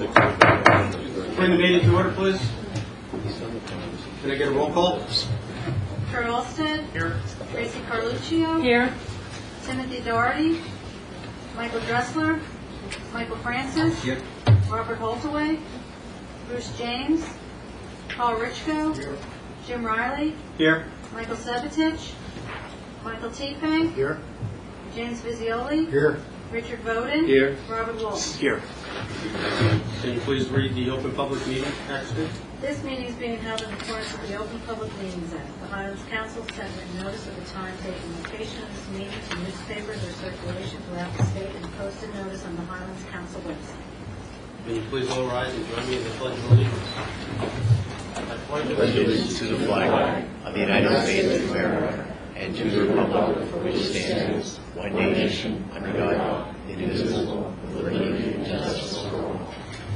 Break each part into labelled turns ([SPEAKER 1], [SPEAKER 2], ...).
[SPEAKER 1] Bring the meeting to order, please. Can I get a roll call?
[SPEAKER 2] Kurt Olsted.
[SPEAKER 1] Here.
[SPEAKER 2] Tracy Carluccio.
[SPEAKER 3] Here.
[SPEAKER 2] Timothy Doherty. Michael Dressler. Michael Francis.
[SPEAKER 1] Here.
[SPEAKER 2] Robert Holtaway. Bruce James. Paul Richko.
[SPEAKER 1] Here.
[SPEAKER 2] Jim Riley.
[SPEAKER 1] Here.
[SPEAKER 2] Michael Sebetich. Michael Tepang.
[SPEAKER 1] Here.
[SPEAKER 2] James Visioli.
[SPEAKER 1] Here.
[SPEAKER 2] Richard Voden.
[SPEAKER 1] Here.
[SPEAKER 2] Robert Wolf.
[SPEAKER 1] Here. Can you please read the Open Public Meeting Act?
[SPEAKER 2] This meeting is being held in accordance with the Open Public Meetings Act. The Highlands Council sent a notice of the time, date, and location of this meeting to newspapers or circulation throughout the state and posted notice on the Highlands Council website.
[SPEAKER 1] Can you please all rise and join me in the Pledge of Allegiance?
[SPEAKER 4] Pledge allegiance to the flag of the United States of America and to the republic for which it stands, one nation, under God, indivisible, with liberty and justice for all.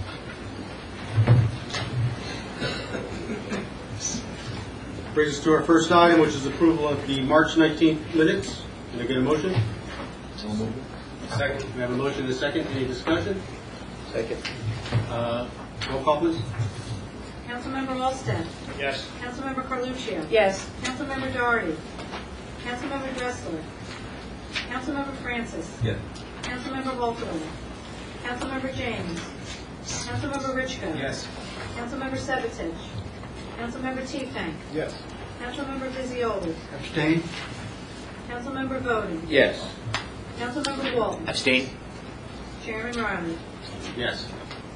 [SPEAKER 1] Brings us to our first item, which is approval of the March 19th minutes. Can I get a motion?
[SPEAKER 4] So moved.
[SPEAKER 1] Second. We have a motion and a second. Any discussion?
[SPEAKER 4] Second.
[SPEAKER 1] Roll call, please.
[SPEAKER 2] Councilmember Olsted.
[SPEAKER 1] Yes.
[SPEAKER 2] Councilmember Carluccio.
[SPEAKER 3] Yes.
[SPEAKER 2] Councilmember Doherty. Councilmember Dressler. Councilmember Francis.
[SPEAKER 1] Yes.
[SPEAKER 2] Councilmember Holtaway. Councilmember James. Councilmember Richko.
[SPEAKER 1] Yes.
[SPEAKER 2] Councilmember Sebetich. Councilmember Tepang.
[SPEAKER 1] Yes.
[SPEAKER 2] Councilmember Visioli.
[SPEAKER 1] Abstain.
[SPEAKER 2] Councilmember Voden.
[SPEAKER 4] Yes.
[SPEAKER 2] Councilmember Wolf.
[SPEAKER 4] Abstain.
[SPEAKER 2] Chairman Riley.
[SPEAKER 1] Yes.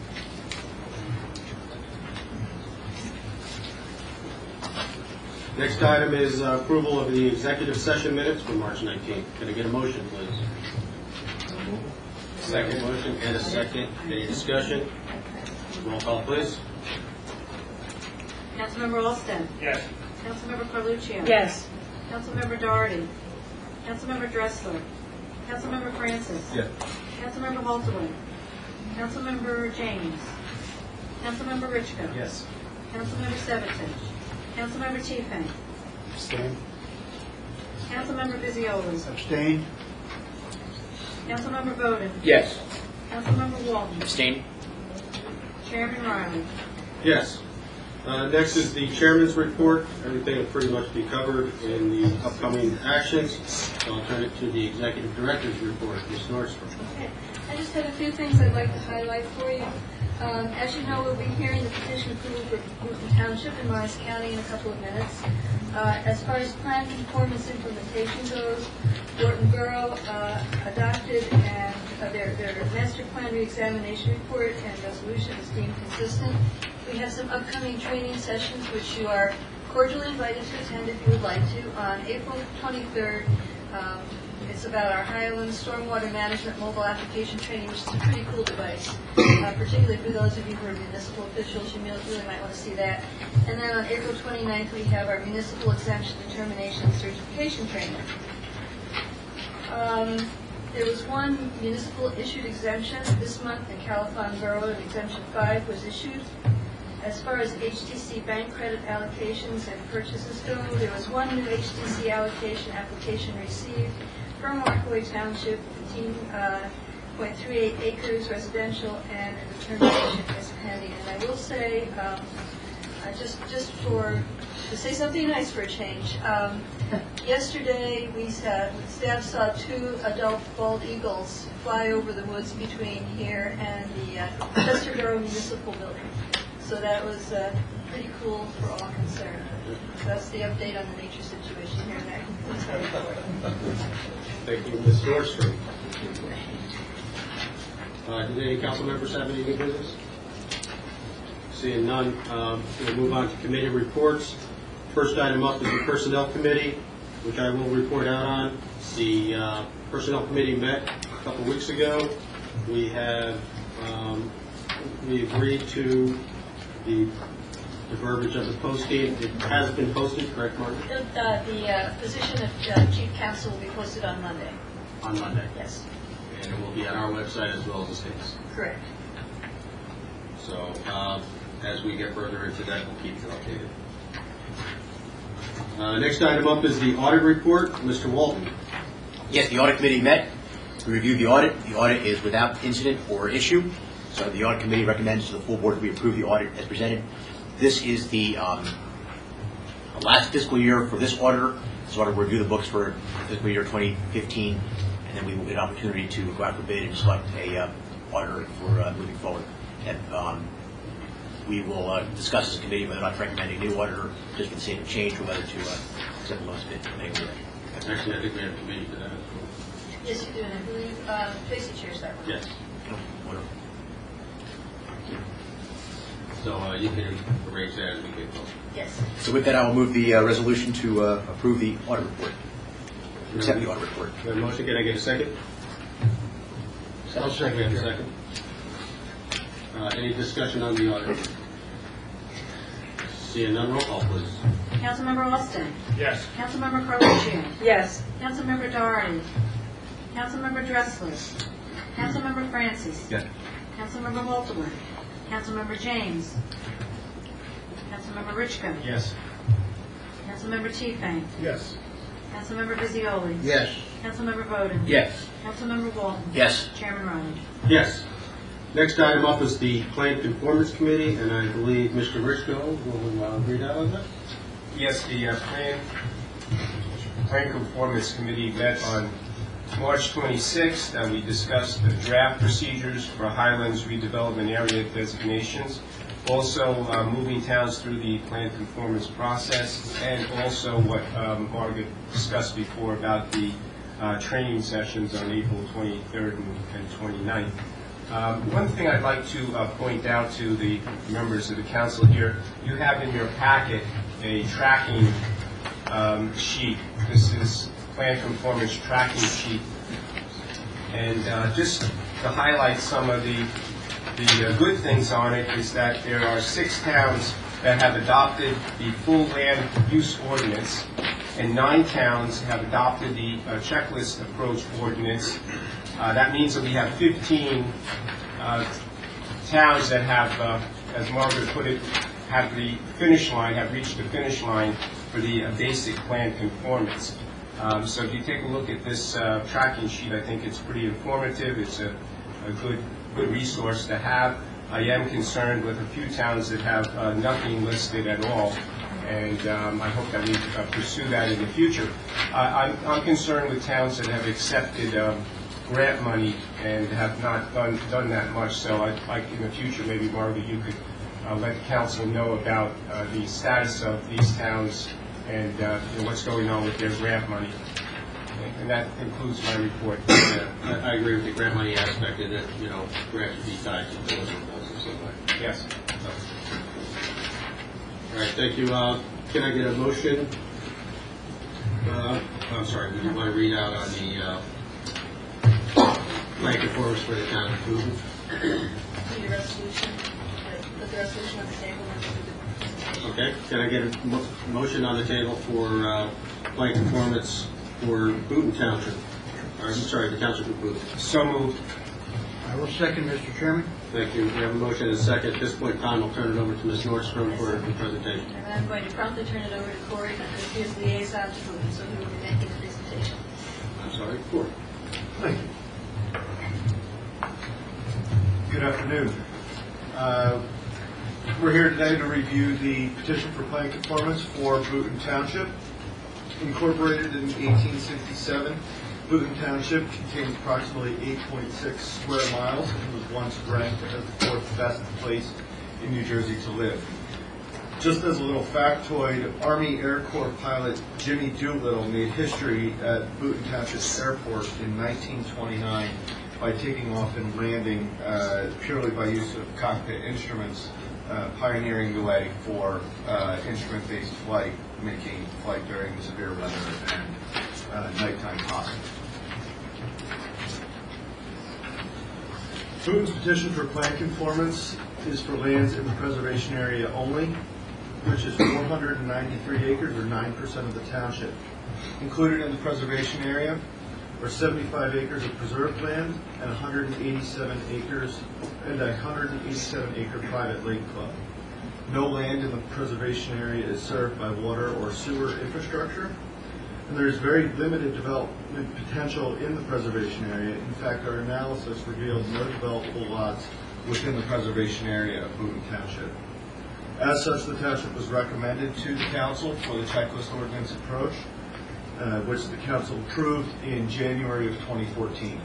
[SPEAKER 1] Next item is approval of the executive session minutes for March 19th. Can I get a motion, please? Second motion and a second. Any discussion? Roll call, please.
[SPEAKER 2] Councilmember Olsted.
[SPEAKER 1] Yes.
[SPEAKER 2] Councilmember Carluccio.
[SPEAKER 3] Yes.
[SPEAKER 2] Councilmember Doherty. Councilmember Dressler. Councilmember Francis.
[SPEAKER 1] Yes.
[SPEAKER 2] Councilmember Holtaway. Councilmember James. Councilmember Richko.
[SPEAKER 1] Yes.
[SPEAKER 2] Councilmember Sebetich. Councilmember Tepang.
[SPEAKER 1] Abstain.
[SPEAKER 2] Councilmember Visioli.
[SPEAKER 1] Abstain.
[SPEAKER 2] Councilmember Voden.
[SPEAKER 4] Yes.
[SPEAKER 2] Councilmember Walton.
[SPEAKER 4] Abstain.
[SPEAKER 2] Chairman Riley.
[SPEAKER 1] Yes. Next is the chairman's report. Everything will pretty much be covered in the upcoming actions. So I'll turn it to the executive director's report, Ms. Nordstrom.
[SPEAKER 5] Okay. I just have a few things I'd like to highlight for you. As you know, we'll be hearing the petition approval for Newton Township in Morris County in a couple of minutes. As far as plan conformance implementation goes, Dorton Borough adopted and their master plan reexamination report and resolution is deemed consistent. We have some upcoming training sessions which you are cordially invited to attend if you would like to. On April 23rd, it's about our Highlands Stormwater Management Mobile Application Training, which is a pretty cool device, particularly for those of you who are municipal officials. You really might want to see that. And then on April 29th, we have our Municipal Exemption Determination and Certification Training. There was one municipal issued exemption this month in California Borough, and Exemption 5 was issued. As far as HTC bank credit allocations and purchases go, there was one new HTC allocation application received from Rockaway Township, 15.38 acres residential, and a determination is pending. And I will say, to say something nice for a change, yesterday staff saw two adult bald eagles fly over the woods between here and the Chester Borough Municipal Building. So that was pretty cool for all concerned. So that's the update on the nature situation here. That concludes our report.
[SPEAKER 1] Thank you, Ms. Nordstrom. Do any council members have any new business? Seeing none, we'll move on to committee reports. First item up is the Personnel Committee, which I will report out on. The Personnel Committee met a couple weeks ago. We have we agreed to the verbiage of the posting. It has been posted, correct, Margaret?
[SPEAKER 5] The position of Chief Counsel will be posted on Monday.
[SPEAKER 1] On Monday.
[SPEAKER 5] Yes.
[SPEAKER 1] And it will be on our website as well as the state's.
[SPEAKER 5] Correct.
[SPEAKER 1] So as we get further into that, we'll keep you updated. Next item up is the audit report. Mr. Walton.
[SPEAKER 4] Yes, the audit committee met. We reviewed the audit. The audit is without incident or issue. So the audit committee recommends to the full board that we approve the audit as presented. This is the last fiscal year for this auditor. This auditor will review the books for fiscal year 2015, and then we will get an opportunity to go out for bid and select a auditor for moving forward. And we will discuss as a committee whether or not to recommend a new auditor, just for the sake of change, or whether to accept the lowest bid.
[SPEAKER 1] Actually, I think we have a committee for that as well.
[SPEAKER 5] Yes, you do, and I believe Tracy chairs that one.
[SPEAKER 1] Yes.
[SPEAKER 4] Whatever.
[SPEAKER 1] So you can arrange that as we get closer.
[SPEAKER 5] Yes.
[SPEAKER 4] So with that, I will move the resolution to approve the audit report. Accept the audit report.
[SPEAKER 1] We have a motion. Can I get a second? I'll second. We have a second. Any discussion on the audit? Seeing none, roll call, please.
[SPEAKER 2] Councilmember Austin.
[SPEAKER 1] Yes.
[SPEAKER 2] Councilmember Carlucci.
[SPEAKER 5] Yes.
[SPEAKER 2] Councilmember Doherty. Councilmember Dressler. Councilmember Francis.
[SPEAKER 4] Yes.
[SPEAKER 2] Councilmember Holtzman. Councilmember James. Councilmember Richko.
[SPEAKER 1] Yes.
[SPEAKER 2] Councilmember Tiefang.
[SPEAKER 1] Yes.
[SPEAKER 2] Councilmember Visioli.
[SPEAKER 1] Yes.
[SPEAKER 2] Councilmember Bowden.
[SPEAKER 1] Yes.
[SPEAKER 2] Councilmember Walton.
[SPEAKER 4] Yes.
[SPEAKER 2] Chairman Ryan.
[SPEAKER 1] Yes. Next item up is the Plan Conformance Committee, and I believe Mr. Richko will read out on that.
[SPEAKER 3] Yes, the Plan Conformance Committee met on March 26th, and we discussed the draft procedures for Highlands redevelopment area designations, also moving towns through the Plan Conformance process, and also what Margaret discussed before about the training sessions on April 23rd and 29th. One thing I'd like to point out to the members of the council here, you have in your packet a tracking sheet. This is Plan Conformance tracking sheet. And just to highlight some of the good things on it is that there are 6 towns that have adopted the full land use ordinance, and 9 towns have adopted the checklist approach ordinance. That means that we have 15 towns that have, as Margaret put it, have the finish line, have reached the finish line for the basic plan conformance. So if you take a look at this tracking sheet, I think it's pretty informative. It's a good resource to have. I am concerned with a few towns that have nothing listed at all, and I hope that we pursue that in the future. I'm concerned with towns that have accepted grant money and have not done that much. So I'd like in the future, maybe Margaret, you could let the council know about the status of these towns and what's going on with their grant money. And that concludes my report.
[SPEAKER 1] I agree with the grant money aspect in that, grants would be tied to deliverables and stuff like that.
[SPEAKER 3] Yes.
[SPEAKER 1] All right, thank you. Can I get a motion? I'm sorry, did you want to read out on the plan conformance for the town of Coogan?
[SPEAKER 5] Need a resolution, put the resolution on the table.
[SPEAKER 1] Okay, can I get a motion on the table for plan conformance for Booton Township? I'm sorry, the Township of Booton.
[SPEAKER 3] So moved.
[SPEAKER 6] I will second, Mr. Chairman.
[SPEAKER 1] Thank you. We have a motion and a second. At this point in time, I'll turn it over to Ms. Nordstrom for the presentation.
[SPEAKER 5] And I'm going to promptly turn it over to Corey, because he is liaison to Booton, so he will be making the presentation.
[SPEAKER 1] I'm sorry, Court.
[SPEAKER 6] Thank you. Good afternoon. We're here today to review the petition for plan conformance for Booton Township. Incorporated in 1867, Booton Township contains approximately 8.6 square miles and was once ranked as the 4th best place in New Jersey to live. Just as a little factoid, Army Air Corps pilot Jimmy Doolittle made history at Booton Township Airport in 1929 by taking off and landing purely by use of cockpit instruments, pioneering the way for instrument-based flight, making flight during severe weather and nighttime possible. Booton's petition for plan conformance is for lands in the preservation area only, which is 493 acres or 9% of the township. Included in the preservation area are 75 acres of preserved land and 187 acre private lake club. No land in the preservation area is served by water or sewer infrastructure, and there is very limited development potential in the preservation area. In fact, our analysis revealed no developable lots within the preservation area of Boonton Township. As such, the township was recommended to the council for the checklist ordinance approach, which the council approved in January of 2014.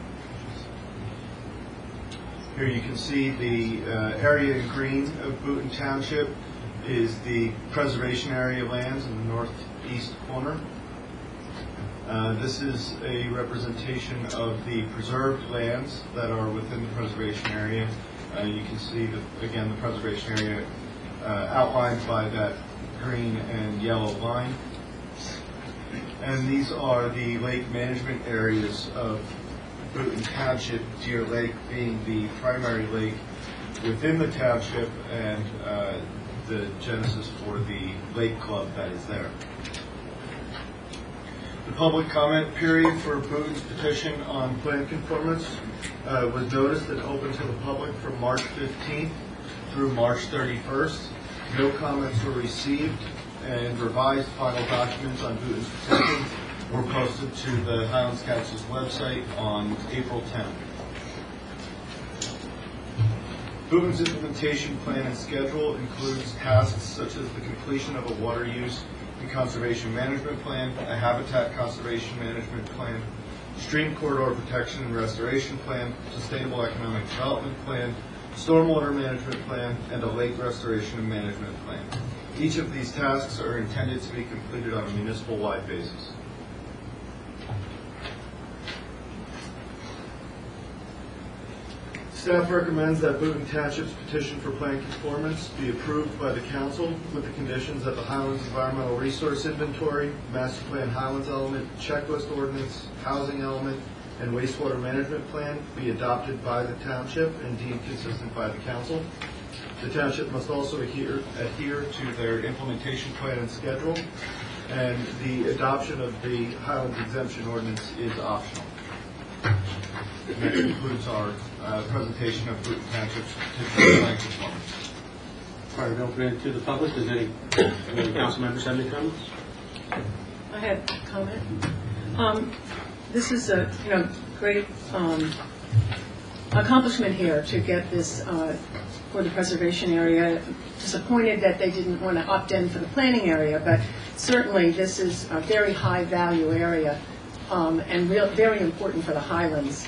[SPEAKER 6] Here you can see the area in green of Boonton Township is the preservation area lands in the northeast corner. This is a representation of the preserved lands that are within the preservation area. You can see, again, the preservation area outlined by that green and yellow line. And these are the lake management areas of Boonton Township, Deer Lake being the primary lake within the township and the genesis for the lake club that is there. The public comment period for Boonton's petition on plan conformance was noticed and open to the public from March 15th through March 31st. No comments were received, and revised final documents on Boonton's petition were posted to the Highlands Council's website on April 10th. Boonton's implementation plan and schedule includes tasks such as the completion of a water use and conservation management plan, a habitat conservation management plan, stream corridor protection and restoration plan, sustainable economic development plan, stormwater management plan, and a lake restoration and management plan. Each of these tasks are intended to be completed on a municipal-wide basis. Staff recommends that Boonton Township's petition for plan conformance be approved by the council with the conditions that the Highlands Environmental Resource Inventory, Master Plan Highlands Element, Checklist Ordinance, Housing Element, and Wastewater Management Plan be adopted by the township and deemed consistent by the council. The township must also adhere to their implementation plan and schedule, and the adoption of the Highlands Exemption Ordinance is optional. And that concludes our presentation of Boonton Township's petition for plan conformance.
[SPEAKER 1] All right, open it to the public. Does any council members have any comments?
[SPEAKER 7] I have a comment. This is a great accomplishment here to get this for the preservation area. Disappointed that they didn't want to opt in for the planning area, but certainly this is a very high value area and very important for the Highlands.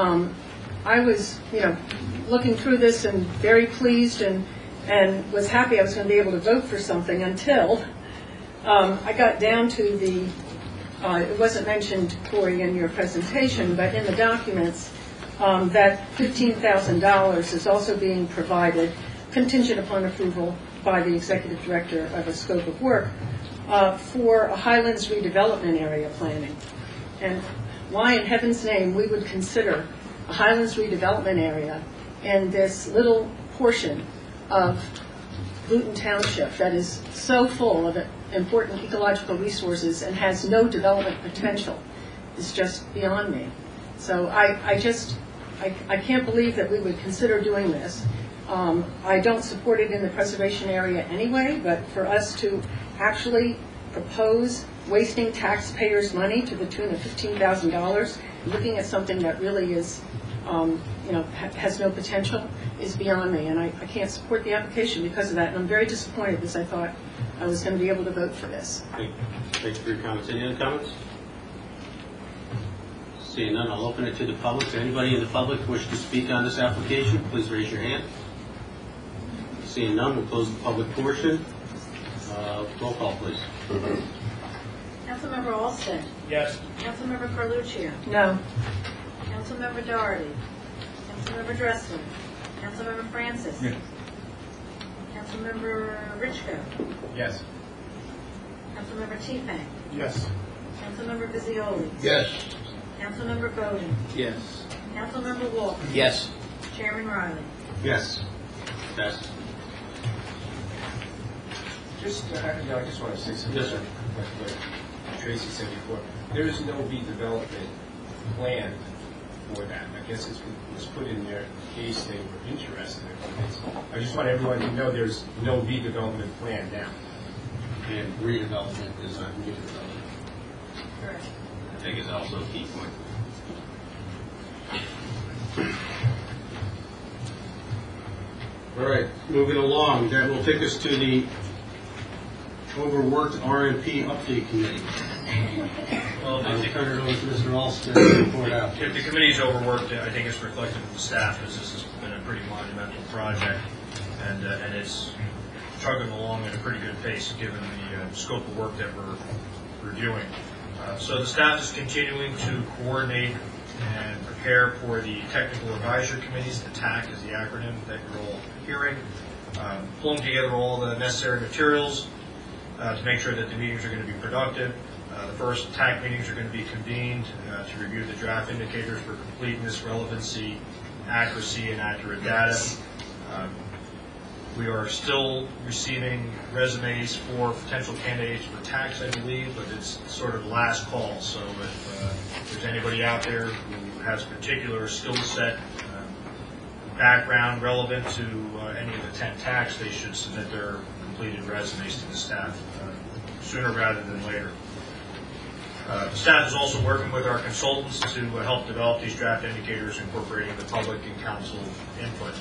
[SPEAKER 7] I was, looking through this and very pleased and was happy I was going to be able to vote for something until I got down to the, it wasn't mentioned, Corey, in your presentation, but in the documents, that $15,000 is also being provided, contingent upon approval by the executive director of a scope of work, for a Highlands redevelopment area planning. And why in heaven's name we would consider a Highlands redevelopment area in this little portion of Boonton Township that is so full of important ecological resources and has no development potential is just beyond me. So I can't believe that we would consider doing this. I don't support it in the preservation area anyway, but for us to actually propose wasting taxpayers' money to the tune of $15,000, looking at something that really is, has no potential, is beyond me, and I can't support the application because of that. And I'm very disappointed because I thought I was going to be able to vote for this.
[SPEAKER 1] Thanks for your comments. Any other comments? Seeing none, I'll open it to the public. Does anybody in the public wish to speak on this application? Please raise your hand. Seeing none, we'll close the public portion. Roll call, please.
[SPEAKER 2] Councilmember Alston.
[SPEAKER 3] Yes.
[SPEAKER 2] Councilmember Carluccio.
[SPEAKER 7] No.
[SPEAKER 2] Councilmember Doherty. Councilmember Dressler. Councilmember Francis.
[SPEAKER 3] Yes.
[SPEAKER 2] Councilmember Richko.
[SPEAKER 3] Yes.
[SPEAKER 2] Councilmember Teepank.
[SPEAKER 6] Yes.
[SPEAKER 2] Councilmember Visioli.
[SPEAKER 4] Yes.
[SPEAKER 2] Councilmember Bowden.
[SPEAKER 1] Yes.
[SPEAKER 2] Councilmember Walker.
[SPEAKER 4] Yes.
[SPEAKER 2] Chairman Riley.
[SPEAKER 1] Yes. Passes.
[SPEAKER 3] I just want to say something.
[SPEAKER 1] Yes, sir.
[SPEAKER 3] What Tracy said before. There is no redevelopment plan for that. I guess it was put in there in case they were interested in this. I just want everyone to know there's no redevelopment plan now.
[SPEAKER 1] And redevelopment is not new development.
[SPEAKER 2] Correct.
[SPEAKER 1] I think is also a key point. All right, moving along, that will take us to the overworked RMP update committee.
[SPEAKER 8] Well,
[SPEAKER 1] I'll
[SPEAKER 8] if
[SPEAKER 1] turn it over to Mr. Alston to report out.
[SPEAKER 8] the committee's overworked, I think it's reflected in the staff, as this has been a pretty monumental project, and it's chugging along at a pretty good pace given the scope of work that we're doing. So the staff is continuing to coordinate and prepare for the technical advisory committees. The TAC is the acronym that you're all hearing. Pulling together all the necessary materials to make sure that the meetings are going to be productive. The first TAC meetings are going to be convened to review the draft indicators for completeness, relevancy, accuracy, and accurate data. We are still receiving resumes for potential candidates for tax, I believe, but it's sort of last call. So if there's anybody out there who has a particular skill set, background relevant to any of the 10 tax, they should submit their completed resumes to the staff sooner rather than later. The staff is also working with our consultants to help develop these draft indicators, incorporating the public and council input.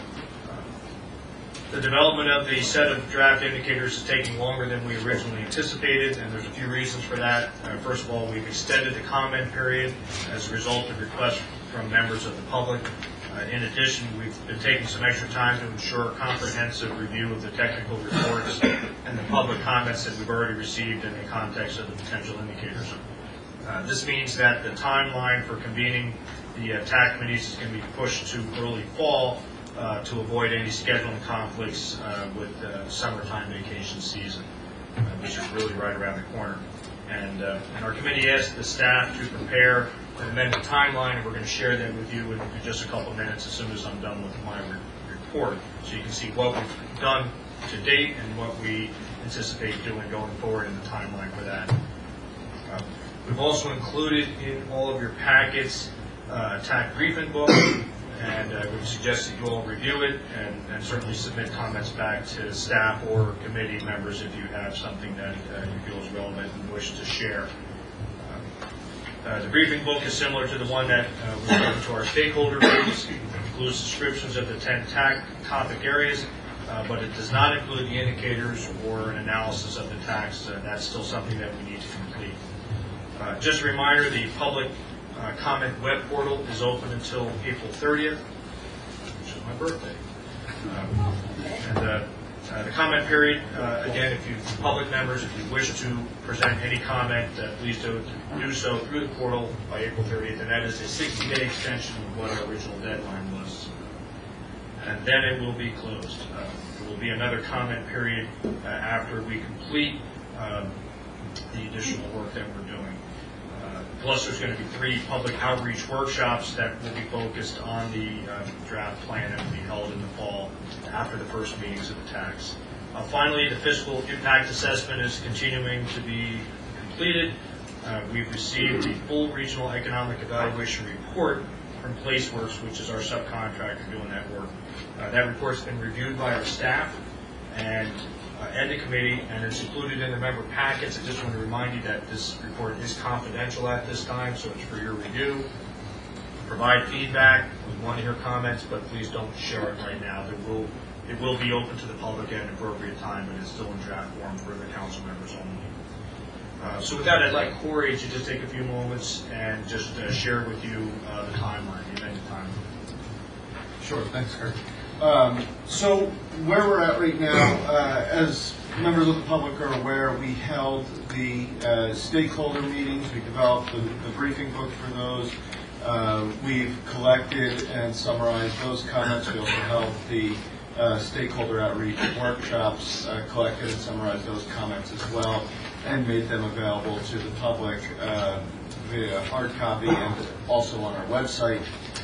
[SPEAKER 8] The development of the set of draft indicators is taking longer than we originally anticipated, and there's a few reasons for that. First of all, we've extended the comment period as a result of requests from members of the public. In addition, we've been taking some extra time to ensure a comprehensive review of the technical reports and the public comments that we've already received in the context of the potential indicators. This means that the timeline for convening the TAC committees is going to be pushed to early fall to avoid any scheduling conflicts with summertime vacation season, which is really right around the corner. And our committee asked the staff to prepare an amended timeline, and we're going to share that with you in just a couple of minutes as soon as I'm done with my report, so you can see what we've done to date and what we anticipate doing going forward in the timeline for that. We've also included in all of your packets a TAC briefing book, and I would suggest that you all review it and certainly submit comments back to staff or committee members if you have something that you feel is relevant and wish to share. The briefing book is similar to the one that was given to our stakeholder groups. It includes descriptions of the 10 TAC topic areas, but it does not include the indicators or an analysis of the tax. That's still something that we need to complete. Just a reminder, the public comment web portal is open until April 30th, which is my birthday. The comment period, again, if you public members, if you wish to present any comment, please do so through the portal by April 30th, and that is a 60-day extension of what our original deadline was. And then it will be closed. There will be another comment period after we complete the additional work that we're doing. Plus, there's going to be 3 public outreach workshops that will be focused on the draft plan that will be held in the fall after the first meetings of the tax. Finally, the fiscal impact assessment is continuing to be completed. We've received the full regional economic evaluation report from PlaceWorks, which is our subcontractor doing that work. That report's been reviewed by our staff and the committee, and it's included in the member packets. I just want to remind you that this report is confidential at this time, so it's for your review. Provide feedback. We want to hear comments, but please don't share it right now. It will be open to the public at an appropriate time, but it's still in draft form for the council members only. So with that, I'd like Corey to just take a few moments and just share with you the timeline, the amended timeline.
[SPEAKER 6] Sure, thanks, Kurt. So where we're at right now, as members of the public are aware, we held the stakeholder meetings. We developed the briefing book for those. We've collected and summarized those comments. We also held the stakeholder outreach workshops, collected and summarized those comments as well, and made them available to the public via hard copy and also on our website.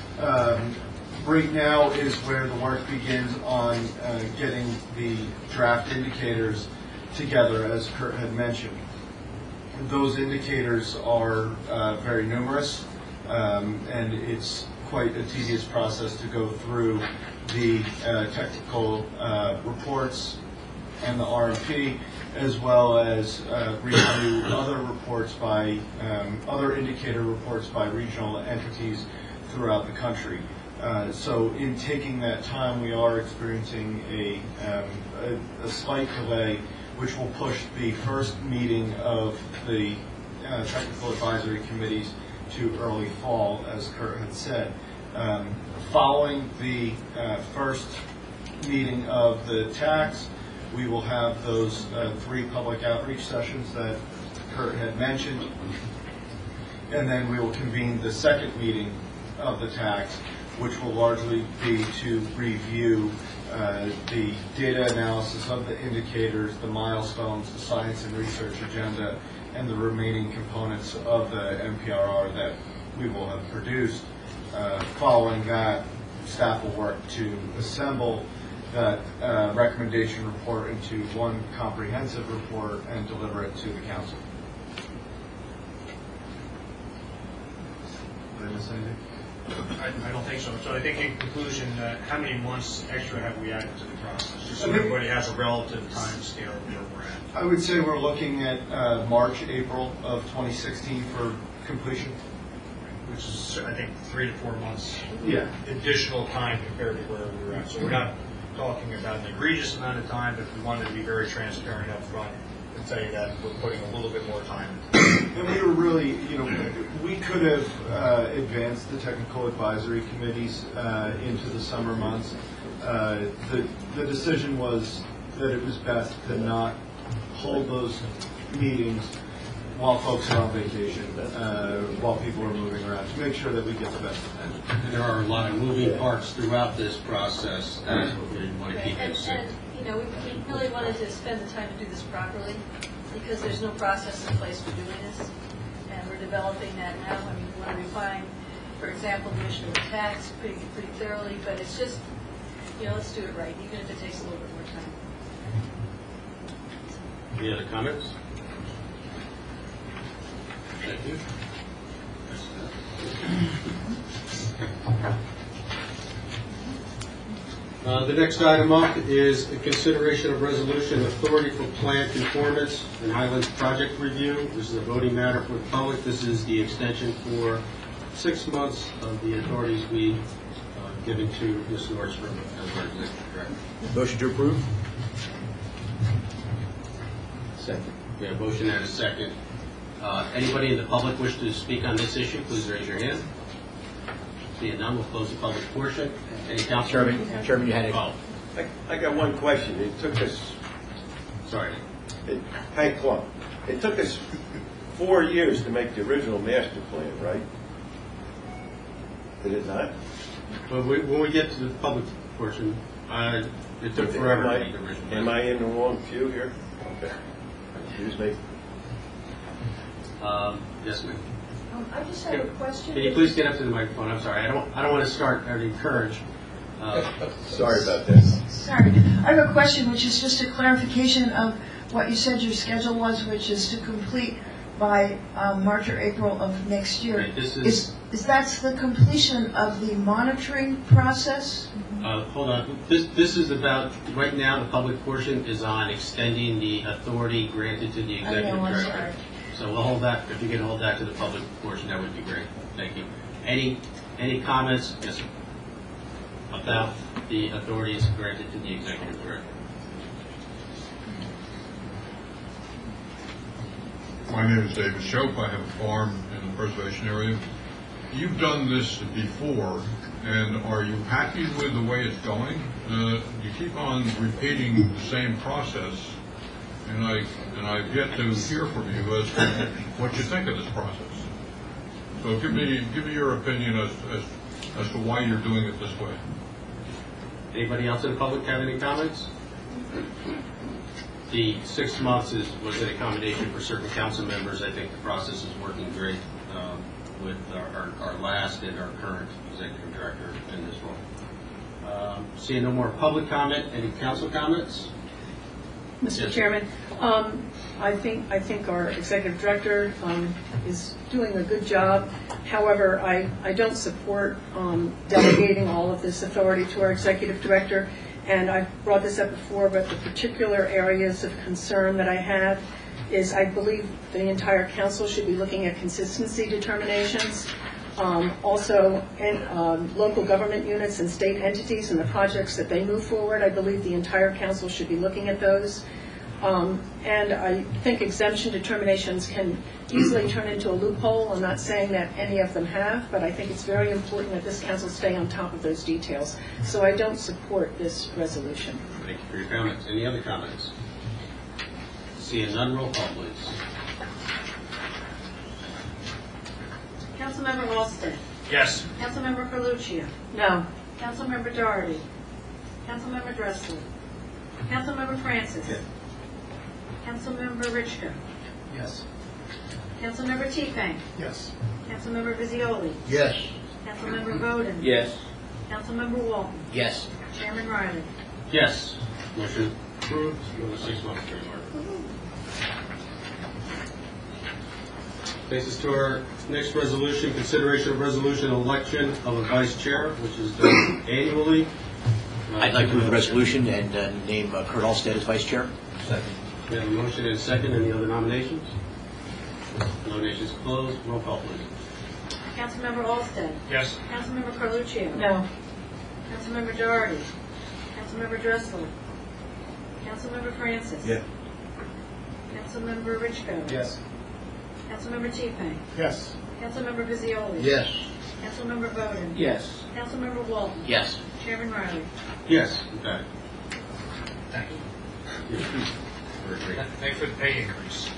[SPEAKER 6] Right now is where the work begins on getting the draft indicators together, as Kurt had mentioned. Those indicators are very numerous, and it's quite a tedious process to go through the technical reports and the RMP, as well as review other reports by other indicator reports by regional entities throughout the country. So in taking that time, we are experiencing a slight delay, which will push the first meeting of the technical advisory committees to early fall, as Kurt had said. Following the first meeting of the tax, we will have those 3 public outreach sessions that Kurt had mentioned, and then we will convene the second meeting of the tax, which will largely be to review the data analysis of the indicators, the milestones, the science and research agenda, and the remaining components of the MPRR that we will have produced. Following that, staff will work to assemble that recommendation report into one comprehensive report and deliver it to the council. Did I miss anything?
[SPEAKER 8] I don't think so. So I think in conclusion, how many months extra have we added to the process? Just so everybody has a relative time scale of where we're at.
[SPEAKER 6] I would say we're looking at March, April of 2016 for completion.
[SPEAKER 8] Which is, I think, 3 to 4 months additional time compared to where we were at. So we're not talking about an egregious amount of time, but we wanted to be very transparent up front and tell you that we're putting a little bit more time into it.
[SPEAKER 6] And we were really, we could have advanced the technical advisory committees into the summer months. The decision was that it was best to not hold those meetings while folks are on vacation, while people are moving around, to make sure that we get the best attention.
[SPEAKER 1] And there are a lot of moving parts throughout this process. That's what we want to keep it simple.
[SPEAKER 5] And we really wanted to spend the time to do this properly, because there's no process in place for doing this, and we're developing that now. I mean, we want to refine, for example, the issue of the tax pretty thoroughly, but it's just, let's do it right, even if it takes a little bit more time.
[SPEAKER 1] Any other comments? Thank you. The next item up is a consideration of resolution authority for plant conformance and Highlands project review. This is a voting matter for the public. This is the extension for 6 months of the authorities we given to Ms. Nordstrom as our executive director.
[SPEAKER 4] Motion to approve? Second.
[SPEAKER 1] We have a motion and a second. Anybody in the public wish to speak on this issue, please raise your hand. Seeing none, we'll close the public portion. Any council?
[SPEAKER 4] Chairman, you had it.
[SPEAKER 1] Oh,
[SPEAKER 9] I got one question. It took us,
[SPEAKER 1] sorry.
[SPEAKER 9] Hank Plum, it took us 4 years to make the original master plan, right? Did it not?
[SPEAKER 1] Well, when we get to the public portion, it took forever to make the original.
[SPEAKER 9] Am I in the wrong queue here? Okay. Excuse me.
[SPEAKER 1] Yes, ma'am.
[SPEAKER 10] I just have a question.
[SPEAKER 1] Can you please get up to the microphone? I'm sorry. I don't want to start or encourage.
[SPEAKER 9] Sorry about this.
[SPEAKER 10] Sorry. I have a question, which is just a clarification of what you said your schedule was, which is to complete by March or April of next year.
[SPEAKER 1] Right, this is
[SPEAKER 10] that's the completion of the monitoring process?
[SPEAKER 1] hold on. This is about, right now, the public portion is on extending the authority granted to the executive
[SPEAKER 10] I'm
[SPEAKER 1] director.
[SPEAKER 10] sorry.
[SPEAKER 1] So we'll hold that, if you can hold that to the public portion, that would be great. Thank you. Any comments? Yes, sir. About the authorities granted to the executive director?
[SPEAKER 11] My name is David Shope. I have a farm in the preservation area. You've done this before, and are you happy with the way it's going? You keep on repeating the same process, and I've yet to hear from you as to what you think of this process. So give me your opinion as to why you're doing it this way.
[SPEAKER 1] Anybody else in the public have any comments? The 6 months was an accommodation for certain council members. I think the process is working great with our last and our current executive director in this role. Seeing no more public comment, any council comments?
[SPEAKER 7] Mr.
[SPEAKER 1] Yes.
[SPEAKER 7] Chairman, I think our executive director is doing a good job. However, I don't support delegating all of this authority to our executive director. And I've brought this up before, but the particular areas of concern that I have is I believe the entire council should be looking at consistency determinations. Also, local government units and state entities and the projects that they move forward. I believe the entire council should be looking at those. And I think exemption determinations can easily turn into a loophole. I'm not saying that any of them have, but I think it's very important that this council stay on top of those details. So I don't support this resolution.
[SPEAKER 1] Thank you for your comments. Any other comments? Seeing none, roll call, please.
[SPEAKER 2] Councilmember Alston.
[SPEAKER 8] Yes.
[SPEAKER 2] Councilmember Carluccio.
[SPEAKER 7] No.
[SPEAKER 2] Councilmember Doherty. Councilmember Dressler. Councilmember Francis.
[SPEAKER 1] Yes.
[SPEAKER 2] Councilmember Richko.
[SPEAKER 6] Yes.
[SPEAKER 2] Councilmember Teefang.
[SPEAKER 6] Yes.
[SPEAKER 2] Councilmember Visioli.
[SPEAKER 4] Yes.
[SPEAKER 2] Councilmember Bowden.
[SPEAKER 9] Yes.
[SPEAKER 2] Councilmember Walton.
[SPEAKER 4] Yes.
[SPEAKER 2] Chairman Riley.
[SPEAKER 1] Yes. Motion approved. Go to 6-1, trademark. Takes us to our next resolution, consideration of resolution election of a vice chair, which is done annually.
[SPEAKER 4] I'd like to move the resolution and name Kurt Alstead as vice chair.
[SPEAKER 1] We have a motion and a second. Any other nominations? Nominations closed. Roll call, please.
[SPEAKER 2] Councilmember Alston.
[SPEAKER 8] Yes.
[SPEAKER 2] Councilmember Carluccio.
[SPEAKER 7] No.
[SPEAKER 2] Councilmember Doherty. Councilmember Dressler. Councilmember Francis.
[SPEAKER 9] Yes.
[SPEAKER 2] Councilmember Richko.
[SPEAKER 6] Yes.
[SPEAKER 2] Councilmember Teefang.
[SPEAKER 6] Yes.
[SPEAKER 2] Councilmember Visioli.
[SPEAKER 4] Yes.
[SPEAKER 2] Councilmember Bowden.
[SPEAKER 9] Yes.
[SPEAKER 2] Councilmember Walton.
[SPEAKER 4] Yes.
[SPEAKER 2] Chairman Riley.
[SPEAKER 1] Yes. Okay.
[SPEAKER 8] Thank you.
[SPEAKER 1] Very great.
[SPEAKER 8] Thank you for the pay increase.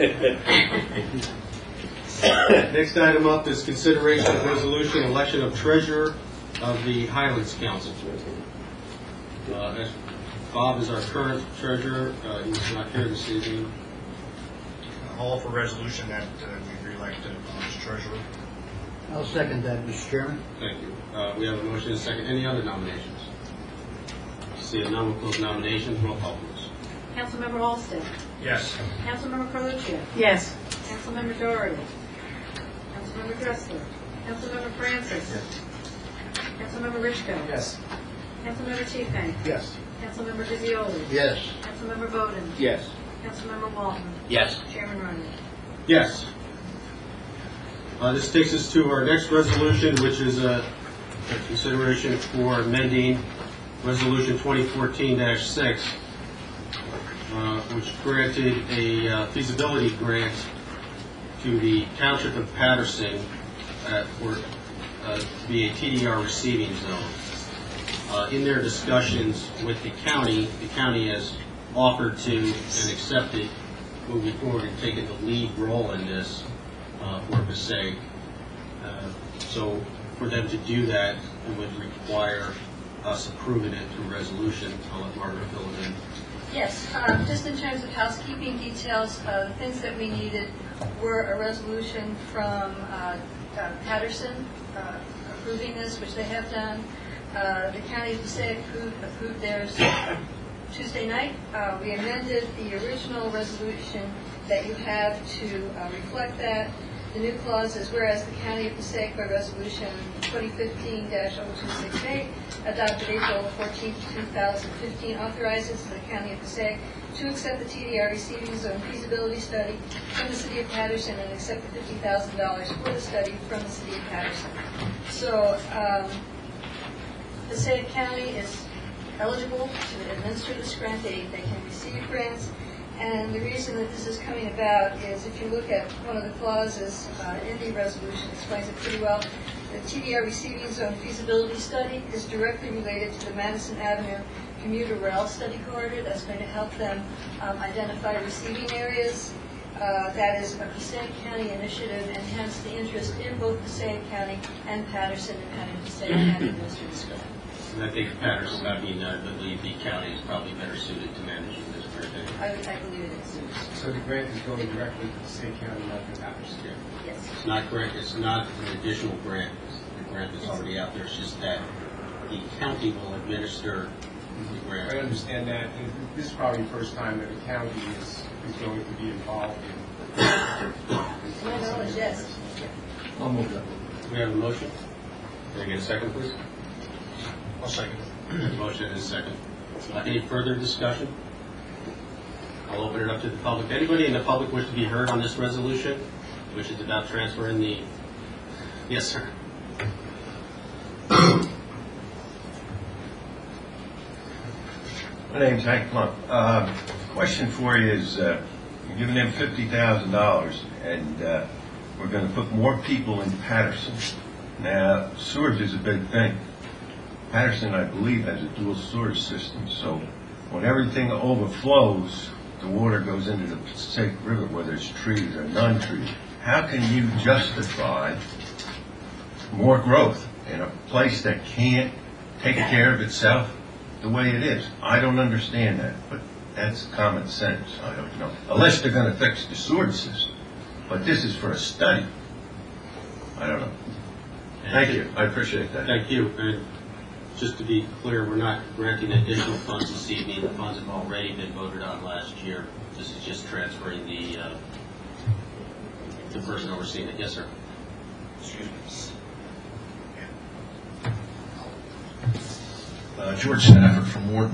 [SPEAKER 1] Next item up is consideration of resolution, election of treasurer of the Highlands Council. Bob is our current treasurer. He's not here this evening.
[SPEAKER 8] All for resolution that we re-elected as treasurer.
[SPEAKER 12] I'll second that, Mr. Chairman.
[SPEAKER 1] Thank you. We have a motion and a second. Any other nominations? Seeing none, we'll close nominations. Roll call, please.
[SPEAKER 2] Councilmember Alston.
[SPEAKER 8] Yes.
[SPEAKER 2] Councilmember Carluccio.
[SPEAKER 7] Yes.
[SPEAKER 2] Councilmember Doherty. Councilmember Dressler. Councilmember Francis. Councilmember Richko.
[SPEAKER 6] Yes.
[SPEAKER 2] Councilmember Teefang.
[SPEAKER 6] Yes.
[SPEAKER 2] Councilmember Visioli.
[SPEAKER 12] Yes.
[SPEAKER 2] Councilmember Bowden.
[SPEAKER 9] Yes.
[SPEAKER 2] Councilmember Walton.
[SPEAKER 4] Yes.
[SPEAKER 2] Chairman Riley.
[SPEAKER 1] Yes. This takes us to our next resolution, which is a consideration for amending Resolution 2014-6, which granted a feasibility grant to the Township of Patterson for be a TDR receiving zone. In their discussions with the county has offered to and accepted moving forward and taking the lead role in this for Passaic. So for them to do that, it would require us approving it through resolution. I'll let Margaret fill it in.
[SPEAKER 5] Yes, just in terms of housekeeping details, the things that we needed were a resolution from Patterson approving this, which they have done. The county of Passaic approved theirs Tuesday night. We amended the original resolution that you have to reflect that. The new clause is, whereas the County of Passaic by Resolution 2015-0268, adopted April 14, 2015, authorizes the County of Passaic to accept the TDR receiving zone feasibility study from the City of Patterson and accept the $50,000 for the study from the City of Patterson. So Passaic County is eligible to administer this grant. They can receive grants. And the reason that this is coming about is, if you look at one of the clauses in the resolution, it explains it pretty well. The TDR receiving zone feasibility study is directly related to the Madison Avenue commuter rail study corridor. That's going to help them identify receiving areas. That is a Passaic County initiative, and hence the interest in both Passaic County and Patterson in having Passaic County administer this grant.
[SPEAKER 1] And I think Patterson, I believe the county is probably better suited to managing this grant.
[SPEAKER 5] I believe it is.
[SPEAKER 3] So the grant is going directly to the state county, not to Patterson.
[SPEAKER 5] Yes.
[SPEAKER 1] It's not correct. It's not an additional grant. The grant is already out there. It's just that the county will administer the grant.
[SPEAKER 3] I understand that. And this is probably the first time that the county is going to be involved in.
[SPEAKER 5] To my knowledge, yes.
[SPEAKER 12] I'll move that.
[SPEAKER 1] We have a motion. Can I get a second, please?
[SPEAKER 8] I'll second.
[SPEAKER 1] Motion and a second. Any further discussion? I'll open it up to the public. Anybody in the public wish to be heard on this resolution, which is about transferring the Yes, sir.
[SPEAKER 9] My name's Hank Plump. Question for you is, you're giving them $50,000, and we're going to put more people in Patterson. Now, sewage is a big thing. Patterson, I believe, has a dual sewage system, so when everything overflows, the water goes into the Passaic River, whether it's treated or non-treated. How can you justify more growth in a place that can't take care of itself the way it is? I don't understand that, but that's common sense. I don't know. Unless they're going to fix the sewage system. But this is for a study. I don't know. Thank you. I appreciate that.
[SPEAKER 1] Thank you. And just to be clear, we're not granting additional funds this evening. The funds have already been voted on last year. This is just transferring the person overseeing it. Yes, sir.
[SPEAKER 13] Excuse me. George Stafford from Wharton.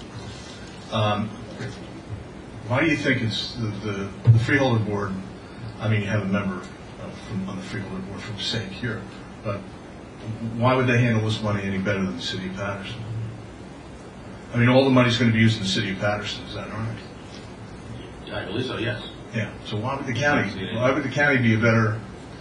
[SPEAKER 13] Why do you think it's the Freeholder Board? I mean, you have a member on the Freeholder Board from Passaic here, but why would they handle this money any better than the City of Patterson? I mean, all the money's going to be used in the City of Patterson. Is that right?
[SPEAKER 1] I believe so. Yes.
[SPEAKER 13] Yeah. So why would the county? Why would the county be a better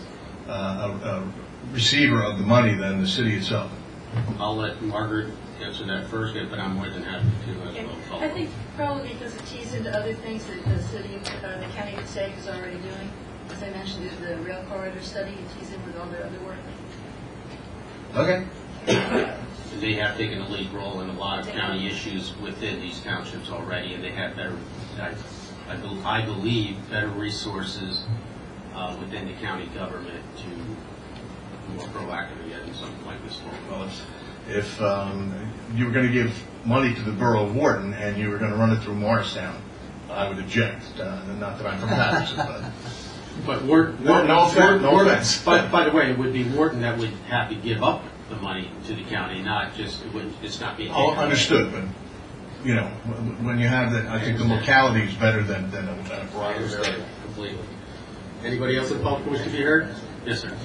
[SPEAKER 13] receiver of the money than the city itself?
[SPEAKER 1] I'll let Margaret answer that first, but I'm more than happy to as well.
[SPEAKER 5] I think probably because it tees into other things that the the county of Passaic is already doing. As I mentioned, the rail corridor study, it tees in with all their other work.
[SPEAKER 13] Okay.
[SPEAKER 1] They have taken a lead role in a lot of county issues within these townships already, and they have better, I believe, better resources within the county government to more proactively get in something like this forward.
[SPEAKER 13] Well, if you were going to give money to the borough of Wharton and you were going to run it through Morristown, I would object. Not that I'm from Patterson,
[SPEAKER 1] but Wharton,
[SPEAKER 13] no offense.
[SPEAKER 1] By the way, it would be Wharton that would have to give up the money to the county, not just it's not being.
[SPEAKER 13] Oh, understood, but you know, when you have that, I think the locality is better than a broader area.
[SPEAKER 1] Completely. Anybody else in the public wish to be heard? Yes, sir.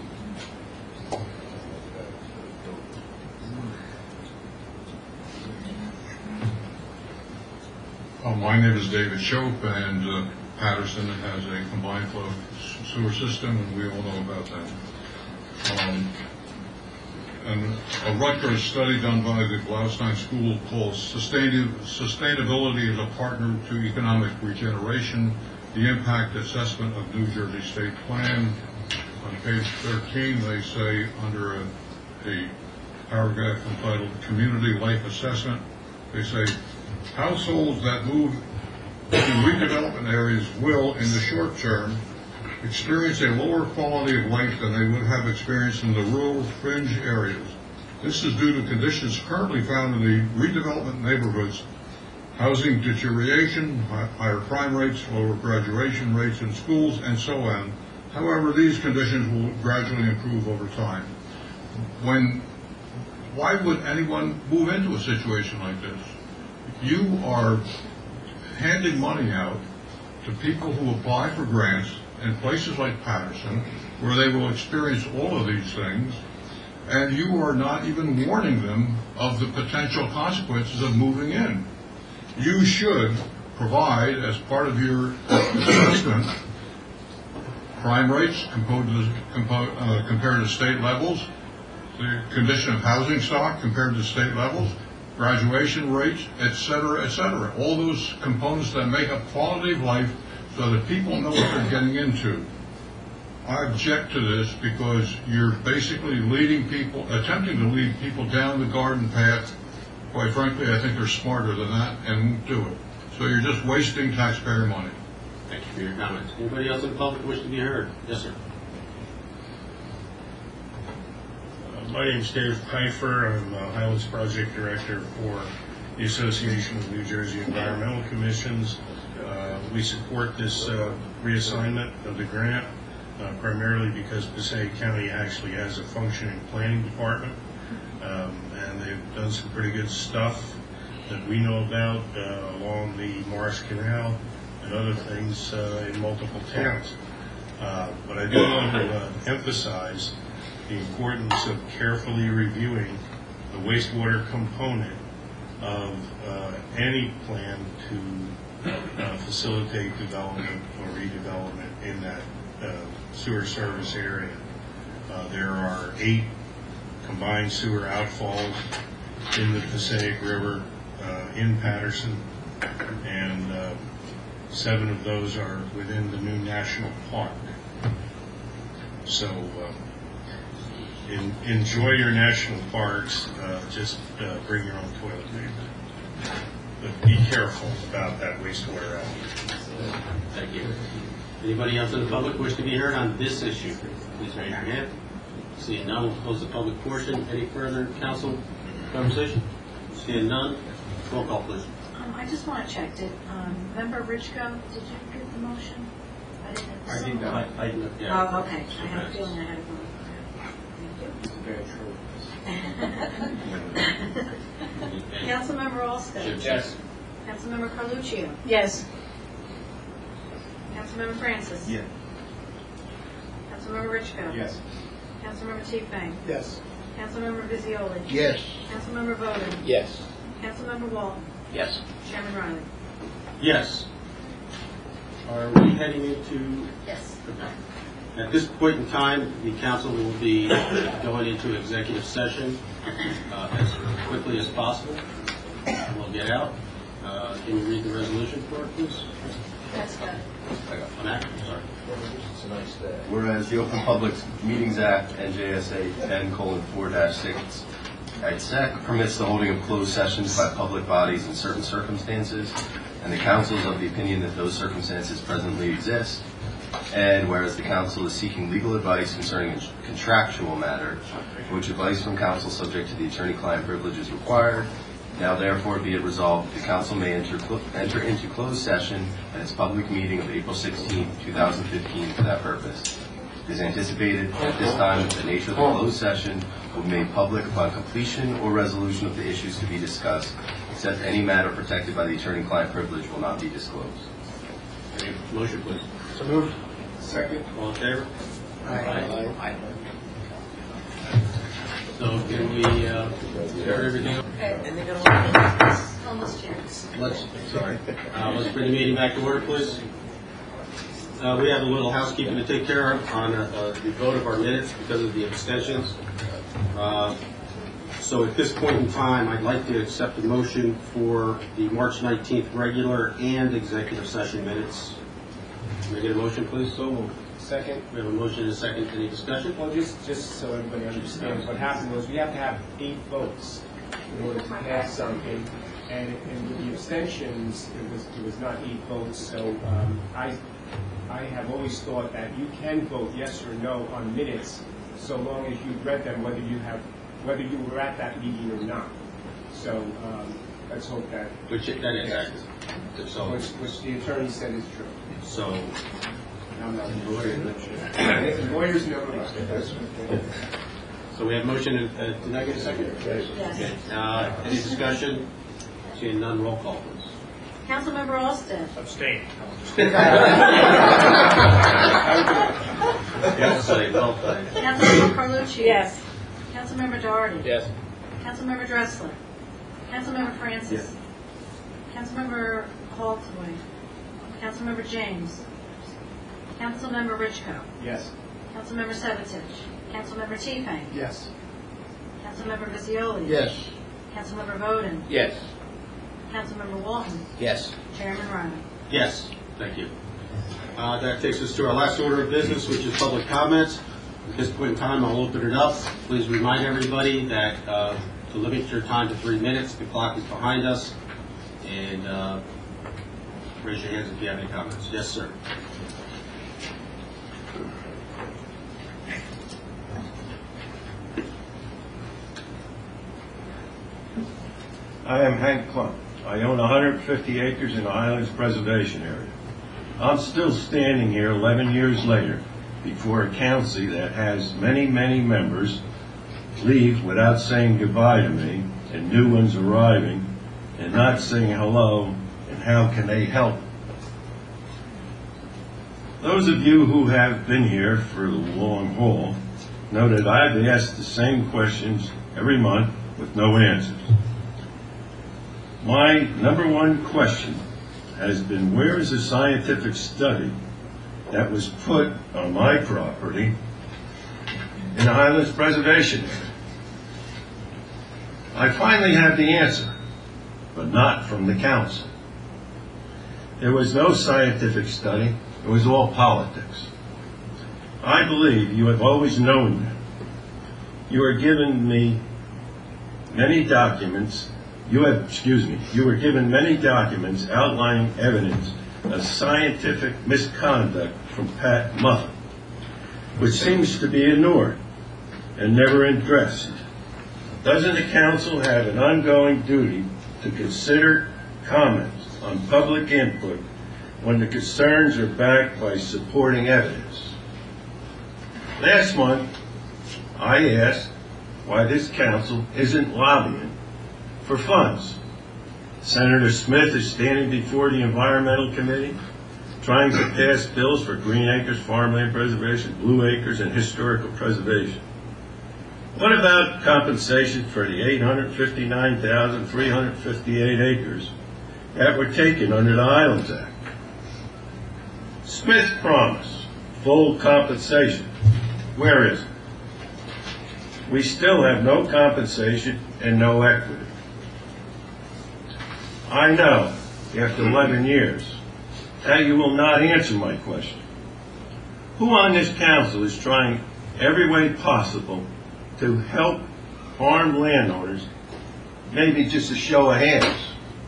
[SPEAKER 11] My name is David Shope, and Patterson has a combined flow sewer system, and we all know about that. And a Rutgers study done by the Blaustein School called Sustainability as a Partner to Economic Regeneration, the Impact Assessment of New Jersey State Plan. On page 13, they say under a paragraph entitled Community Life Assessment, they say, households that move to redevelopment areas will, in the short term, experience a lower quality of life than they would have experienced in the rural fringe areas. This is due to conditions currently found in the redevelopment neighborhoods: housing deterioration, higher crime rates, lower graduation rates in schools, and so on. However, these conditions will gradually improve over time. Why would anyone move into a situation like this? You are handing money out to people who apply for grants in places like Patterson, where they will experience all of these things, and you are not even warning them of the potential consequences of moving in. You should provide, as part of your assessment, crime rates compared to state levels, the condition of housing stock compared to state levels, graduation rates, et cetera, all those components that make up quality of life so that people know what they're getting into. I object to this because you're basically attempting to lead people down the garden path. Quite frankly, I think they're smarter than that and won't do it. So you're just wasting taxpayer money.
[SPEAKER 1] Thank you for your comments. Anybody else in the public wish to be heard? Yes, sir.
[SPEAKER 14] My name is Dave Pfeiffer. I'm Highlands Project Director for the Association of New Jersey Environmental Commissions. We support this reassignment of the grant primarily because Passaic County actually has a functioning planning department, and they've done some pretty good stuff that we know about along the Morris Canal and other things in multiple towns. But I do want to emphasize the importance of carefully reviewing the wastewater component of any plan to facilitate development or redevelopment in that sewer service area. There are 8 combined sewer outfalls in the Passaic River in Patterson, and 7 of those are within the new national park. So enjoy your national parks, just bring your own toilet paper. But be careful about that wastewater out.
[SPEAKER 1] Thank you. Anybody else in the public wish to be heard on this issue? Please raise your hand. Seeing none, we'll close the public portion. Any further council conversation? Seeing none, roll call, please.
[SPEAKER 2] I just want to check, Member Richko, did you give the motion?
[SPEAKER 3] I did not.
[SPEAKER 1] Yeah.
[SPEAKER 2] Oh, okay, I had a feeling I had a vote. Councilmember Alston.
[SPEAKER 3] Yes.
[SPEAKER 2] Councilmember Carluccio.
[SPEAKER 7] Yes.
[SPEAKER 2] Councilmember Francis.
[SPEAKER 3] Yeah.
[SPEAKER 2] Councilmember Richko.
[SPEAKER 3] Yes.
[SPEAKER 2] Councilmember Tiefbang.
[SPEAKER 12] Yes.
[SPEAKER 2] Councilmember Visioli.
[SPEAKER 12] Yes.
[SPEAKER 2] Councilmember Bowden.
[SPEAKER 12] Yes.
[SPEAKER 2] Councilmember Walton.
[SPEAKER 4] Yes.
[SPEAKER 2] Chairman Riley.
[SPEAKER 1] Yes. Are we heading into?
[SPEAKER 2] Yes.
[SPEAKER 1] At this point in time, the council will be going into executive session as quickly as possible. We'll get out. Can you read the resolution for it, please?
[SPEAKER 2] That's good.
[SPEAKER 1] On that? Sorry.
[SPEAKER 15] Whereas the Open Public Meetings Act, NJSA 10:4-6, at SEC permits the holding of closed sessions by public bodies in certain circumstances, and the council is of the opinion that those circumstances presently exist. And whereas the council is seeking legal advice concerning a contractual matter, for which advice from council subject to the attorney-client privilege is required, now therefore be it resolved that the council may enter into closed session at its public meeting of April 16, 2015 for that purpose. It is anticipated at this time that the nature of the closed session will be made public upon completion or resolution of the issues to be discussed, except any matter protected by the attorney-client privilege will not be disclosed.
[SPEAKER 1] Any motion, please.
[SPEAKER 12] So moved.
[SPEAKER 3] Second.
[SPEAKER 1] All in favor?
[SPEAKER 12] Aye.
[SPEAKER 1] So can we start everything up?
[SPEAKER 2] Almost chairs.
[SPEAKER 1] Let's bring the meeting back to order, please. We have a little housekeeping to take care of on the vote of our minutes because of the abstentions. So at this point in time, I'd like to accept a motion for the March 19th regular and executive session minutes. Can I get a motion, please?
[SPEAKER 3] So moved. Second.
[SPEAKER 1] We have a motion and a second. Any discussion?
[SPEAKER 3] Well, just so everybody understands, what happened was we have to have 8 votes in order to pass something, and with the abstentions, it was not 8 votes. So I have always thought that you can vote yes or no on minutes, so long as you read them, whether you were at that meeting or not. So let's hope that.
[SPEAKER 1] Which that is active. So
[SPEAKER 3] Which the attorney said is true.
[SPEAKER 1] So.
[SPEAKER 3] I'm not a lawyer. Lawyers know about it.
[SPEAKER 1] So we have motion. Did I get a second?
[SPEAKER 2] Yes.
[SPEAKER 1] Okay. Any discussion? Seeing none, roll call, please.
[SPEAKER 2] Councilmember Alston.
[SPEAKER 8] Abstain.
[SPEAKER 1] Well played, well played.
[SPEAKER 2] Councilmember Carlucci.
[SPEAKER 7] Yes.
[SPEAKER 2] Councilmember Doherty.
[SPEAKER 4] Yes.
[SPEAKER 2] Councilmember Dressler. Councilmember Francis.
[SPEAKER 1] Yes.
[SPEAKER 2] Councilmember Haltway. Councilmember James. Councilmember Richko.
[SPEAKER 3] Yes.
[SPEAKER 2] Councilmember Sevitich. Councilmember Tiefang.
[SPEAKER 12] Yes.
[SPEAKER 2] Councilmember Visioli.
[SPEAKER 12] Yes.
[SPEAKER 2] Councilmember Bowden.
[SPEAKER 4] Yes.
[SPEAKER 2] Councilmember Walton.
[SPEAKER 4] Yes.
[SPEAKER 2] Chairman Riley.
[SPEAKER 1] Yes, thank you. That takes us to our last order of business, which is public comments. At this point in time, I'll open it up. Please remind everybody that to limit your time to 3 minutes. The clock is behind us. And raise your hands if you have any comments. Yes, sir.
[SPEAKER 9] I am Hank Klump. I own 150 acres in the Highlands Preservation Area. I'm still standing here 11 years later before a council that has many, many members leave without saying goodbye to me, and new ones arriving and not saying hello, and how can they help? Those of you who have been here for the long haul know that I've asked the same questions every month with no answers. My number one question has been, where is the scientific study that was put on my property in the Highlands Preservation Area? I finally have the answer, but not from the council. There was no scientific study. It was all politics. I believe you have always known that. You are giving me many documents. You were given many documents outlining evidence of scientific misconduct from Pat Muffin, which seems to be ignored and never addressed. Doesn't the council have an ongoing duty to consider comments on public input when the concerns are backed by supporting evidence? Last month, I asked why this council isn't lobbying for funds. Senator Smith is standing before the Environmental Committee trying to pass bills for Green Acres, farmland preservation, Blue Acres, and historical preservation. What about compensation for the 859,358 acres that were taken under the Highlands Act? Smith promised full compensation. Where is it? We still have no compensation and no equity. I know, after 11 years, that you will not answer my question. Who on this council is trying every way possible to help farm landowners, maybe just a show of hands?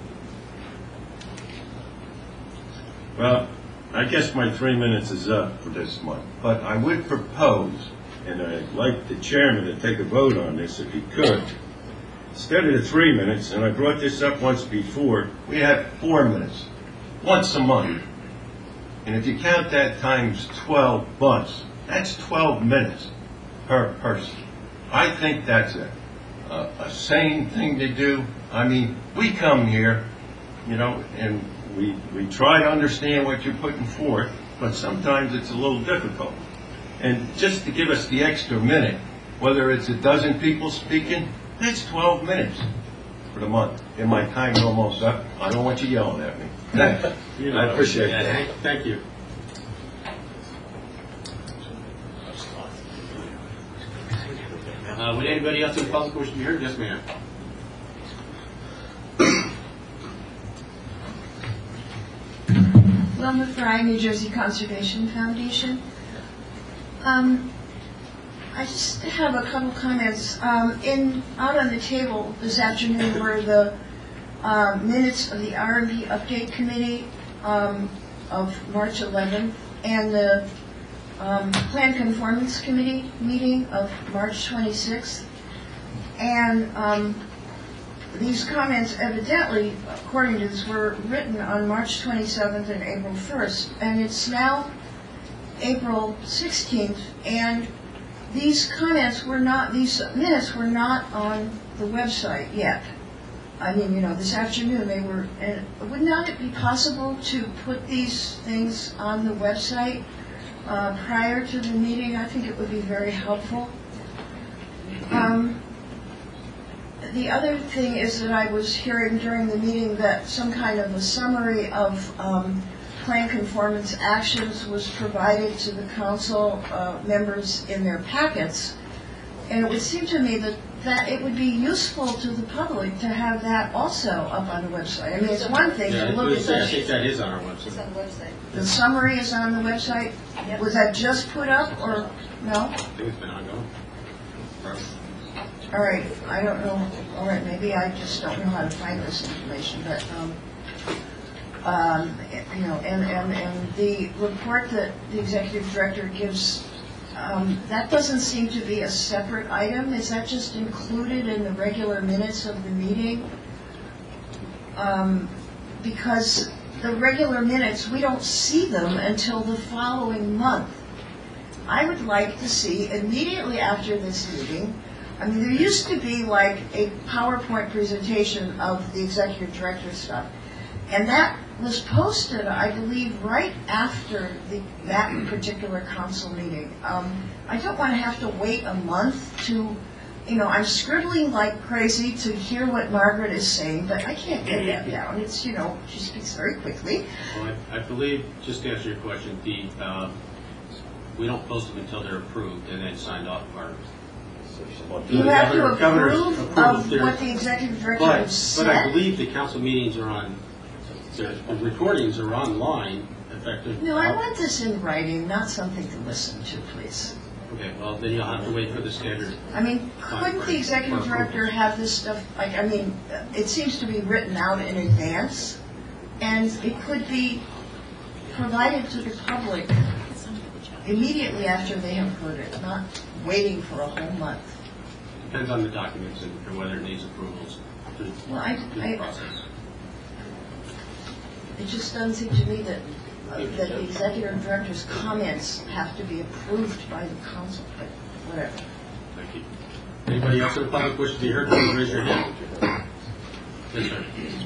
[SPEAKER 9] Well, I guess my 3 minutes is up for this month, but I would propose, and I'd like the chairman to take a vote on this if he could. Instead of the 3 minutes, and I brought this up once before, we have 4 minutes, once a month. And if you count that times 12 months, that's 12 minutes per person. I think that's a sane thing to do. I mean, we come here, you know, and we try to understand what you're putting forth, but sometimes it's a little difficult. And just to give us the extra minute, whether it's a dozen people speaking, that's 12 minutes for the month. And my time's almost up. I don't want you yelling at me. Thanks. I appreciate that.
[SPEAKER 1] Thank you. Would anybody else in the public wish to be heard? Yes, ma'am.
[SPEAKER 10] Wilma Fry, New Jersey Conservation Foundation. I just have a couple comments. Out on the table this afternoon were the minutes of the R&B Update Committee of March 11th and the Plan Conformance Committee meeting of March 26th. And these comments evidently, according to this, were written on March 27th and April 1st. And it's now April 16th, and these minutes were not on the website yet. I mean, you know, this afternoon they were, and would not it be possible to put these things on the website prior to the meeting? I think it would be very helpful. The other thing is that I was hearing during the meeting that some kind of a summary of plan conformance actions was provided to the council members in their packets. And it would seem to me that it would be useful to the public to have that also up on the website. I mean, it's one thing to look at
[SPEAKER 1] I think that is on our website.
[SPEAKER 5] It's on the website.
[SPEAKER 10] the summary is on the website.
[SPEAKER 5] Yep.
[SPEAKER 10] Was that just put up or no?
[SPEAKER 1] I think it's been ongoing.
[SPEAKER 10] All right, I don't know. All right, maybe I just don't know how to find this information, but you know, and the report that the executive director gives, that doesn't seem to be a separate item. Is that just included in the regular minutes of the meeting? Because the regular minutes, we don't see them until the following month. I would like to see immediately after this meeting. I mean, there used to be like a PowerPoint presentation of the executive director stuff. And that was posted, I believe, right after that particular council meeting. I don't want to have to wait a month to, I'm scribbling like crazy to hear what Margaret is saying, but I can't get that down. It's, she speaks very quickly.
[SPEAKER 1] Well, I believe, just to answer your question, we don't post them until they're approved and then signed off by our.
[SPEAKER 10] You have to approve of
[SPEAKER 1] their-
[SPEAKER 10] what the executive director has said.
[SPEAKER 1] But I believe the council meetings are on, the recordings are online, effective.
[SPEAKER 10] No, I want this in writing, not something to listen to, please.
[SPEAKER 1] Okay, well, then you'll have to wait for the standard.
[SPEAKER 10] I mean, couldn't the executive director have this stuff, it seems to be written out in advance, and it could be provided to the public immediately after they have heard it, not waiting for a whole month.
[SPEAKER 1] Depends on the documents and whether it needs approvals through the process.
[SPEAKER 10] It just doesn't seem to me that the executive director's comments have to be approved by the council, but whatever.
[SPEAKER 1] Thank you. Anybody else in the public wish to be heard, please raise your hand. Yes, sir.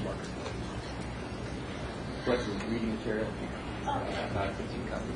[SPEAKER 12] Reading material. 15 copies.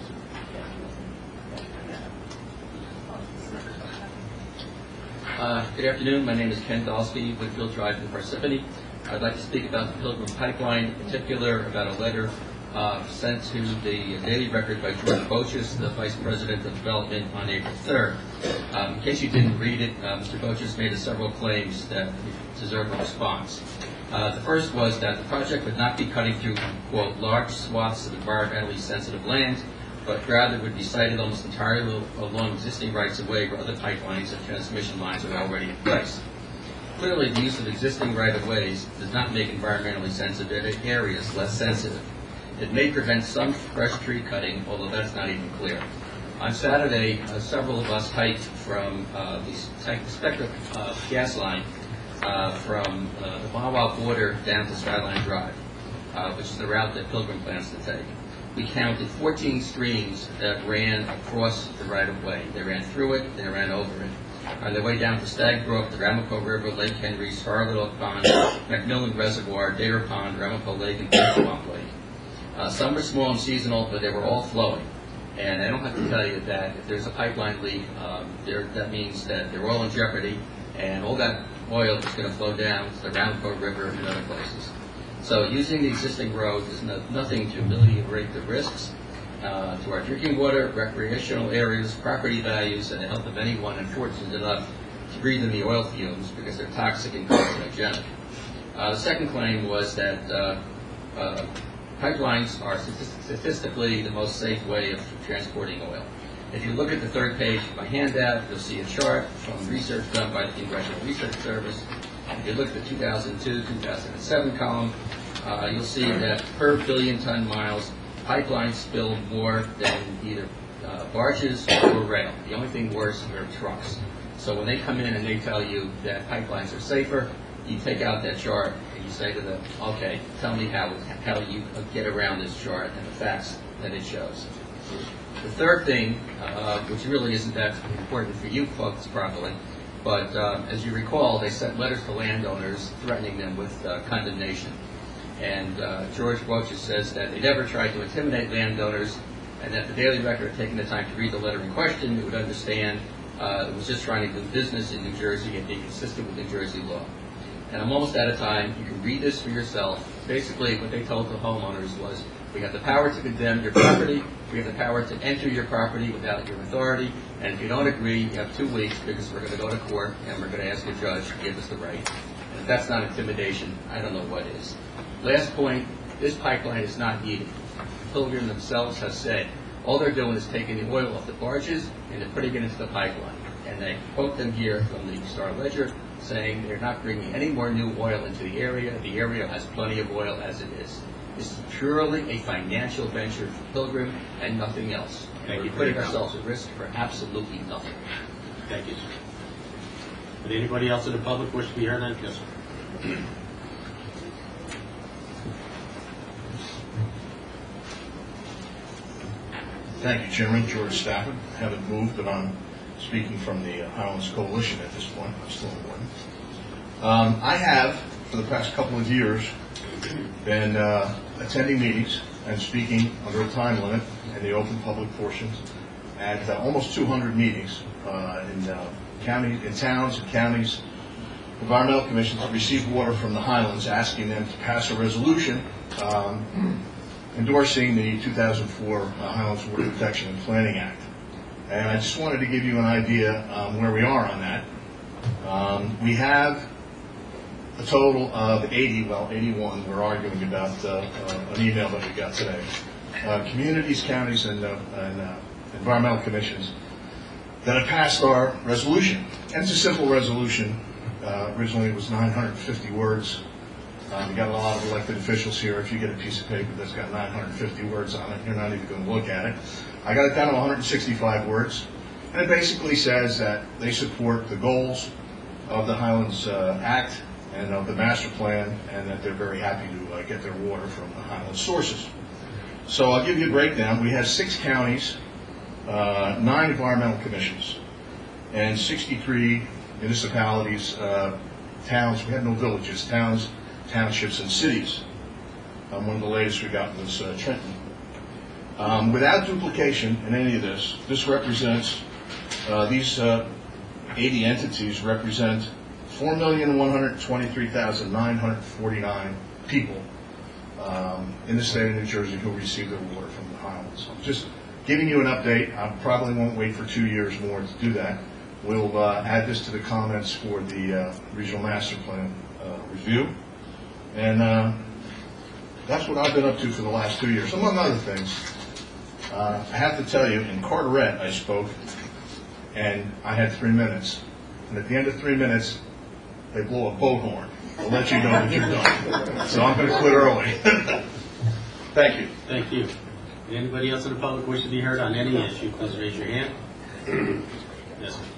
[SPEAKER 16] Good afternoon. My name is Ken Dalsky, Woodfield Drive in Parsippany. I'd like to speak about the Pilgrim Pipeline, in particular about a letter sent to the Daily Record by George Bochus, the Vice President of Development, on April 3rd. In case you didn't read it, Mr. Bochus made several claims that deserve a response. The first was that the project would not be cutting through, quote, large swaths of environmentally sensitive land, but rather would be sited almost entirely along existing rights-of-way where other pipelines and transmission lines are already in place. Clearly, the use of existing right-of-ways does not make environmentally sensitive areas less sensitive. It may prevent some fresh tree cutting, although that's not even clear. On Saturday, several of us hiked from the Spectra gas line from the Wawa border down to Skyline Drive, which is the route that Pilgrim plans to take. We counted 14 streams that ran across the right-of-way. They ran through it, they ran over it. On their way down to Stag Brook, the Ramapo River, Lake Henry, Scarlet Oak Pond, Macmillan Reservoir, Dare Pond, Ramapo Lake, and Bear Swamp Lake. Some were small and seasonal, but they were all flowing. And I don't have to tell you that if there's a pipeline leak, that means that they're all in jeopardy, and all that oil is going to flow down to the Ramapo River and other places. So using the existing road is nothing to ameliorate the risks to our drinking water, recreational areas, property values, and the health of anyone unfortunate enough to breathe in the oil fumes because they're toxic and carcinogenic. The second claim was that pipelines are statistically the most safe way of transporting oil. If you look at the third page of my handout, you'll see a chart from research done by the Congressional Research Service. If you look at the 2002-2007 column, you'll see that per billion-ton miles, pipelines spill more than either barges or rail. The only thing worse are trucks. So when they come in and they tell you that pipelines are safer, you take out that chart and you say to them, okay, tell me how you get around this chart and the facts that it shows. The third thing, which really isn't that important for you folks probably, but as you recall, they sent letters to landowners threatening them with condemnation. And George Bochus says that they never tried to intimidate landowners, and that the Daily Record had taken the time to read the letter in question, it would understand it was just trying to do business in New Jersey and be consistent with New Jersey law. And I'm almost out of time. You can read this for yourself. Basically, what they told the homeowners was, we have the power to condemn your property, we have the power to enter your property without your authority, and if you don't agree, you have 2 weeks because we're going to go to court and we're going to ask a judge to give us the right. And if that's not intimidation, I don't know what is. Last point, this pipeline is not needed. Pilgrim themselves have said all they're doing is taking the oil off the barges and they're putting it into the pipeline. And they quote them here from the Star Ledger saying they're not bringing any more new oil into the area. The area has plenty of oil as it is. This is purely a financial venture for Pilgrim and nothing else.
[SPEAKER 1] Thank you.
[SPEAKER 16] We're putting ourselves at risk for absolutely nothing.
[SPEAKER 1] Thank you, sir. Would anybody else in the public wish to be heard on? Yes, sir.
[SPEAKER 13] Thank you, Chairman. George Stafford. I haven't moved, but I'm speaking from the Highlands Coalition at this point. I'm still in one. I have, for the past couple of years, been attending meetings and speaking under a time limit in the open public portions at almost 200 meetings in towns and counties. Environmental commissions received water from the Highlands, asking them to pass a resolution endorsing the 2004 Highlands Water Protection and Planning Act. And I just wanted to give you an idea where we are on that. We have a total of 81, we're arguing about an email that we got today. Communities, counties, and environmental commissions that have passed our resolution. And it's a simple resolution. Originally it was 950 words. We got a lot of elected officials here. If you get a piece of paper that's got 950 words on it, you're not even going to look at it. I got it down to 165 words. And it basically says that they support the goals of the Highlands Act and of the master plan, and that they're very happy to get their water from the Highlands sources. So I'll give you a breakdown. We have 6 counties, 9 environmental commissions, and 63 municipalities, towns. We had no villages, towns, townships, and cities. One of the latest we got was Trenton. Without duplication in any of this, this represents, these 80 entities represent 4,123,949 people in the state of New Jersey who receive their water from the Highlands. So just giving you an update. I probably won't wait for 2 years more to do that. We'll add this to the comments for the regional master plan review. And that's what I've been up to for the last 2 years, among other things. I have to tell you, in Carteret I spoke, and I had 3 minutes. And at the end of 3 minutes, they blow a boat horn. They'll let you know that you're done. So I'm going to quit early. Thank you.
[SPEAKER 1] Thank you. Anybody else in the public wish to be heard on any issue, please raise your hand. Yes, sir.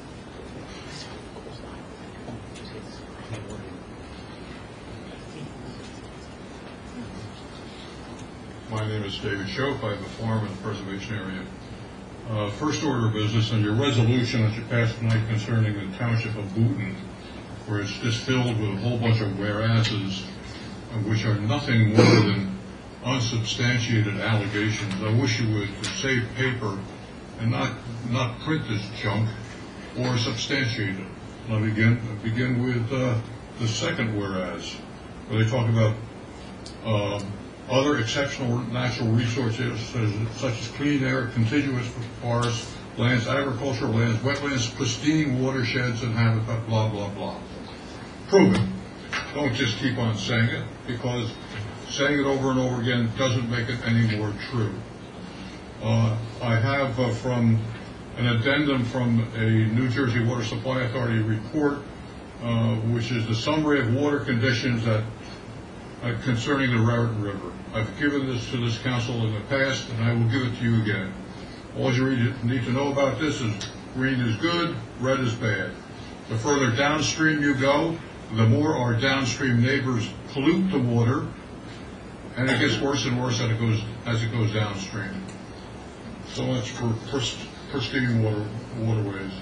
[SPEAKER 11] My name is David Shope. I have a farm in the preservation area. First order of business, on your resolution that you passed tonight concerning the township of Boonton, where it's just filled with a whole bunch of whereases, which are nothing more than unsubstantiated allegations. I wish you would save paper and not print this junk or substantiate it. I'll begin with the second whereas, where they talk about other exceptional natural resources such as clean air, contiguous forests, lands, agricultural lands, wetlands, pristine watersheds, and habitat, blah, blah, blah. Prove it. Don't just keep on saying it, because saying it over and over again doesn't make it any more true. I have from an addendum from a New Jersey Water Supply Authority report, which is the summary of water conditions that concerning the Raritan River. I've given this to this council in the past, and I will give it to you again. All you need to know about this is green is good, red is bad. The further downstream you go, the more our downstream neighbors pollute the water, and it gets worse and worse as it goes downstream. So much for pristine waterways.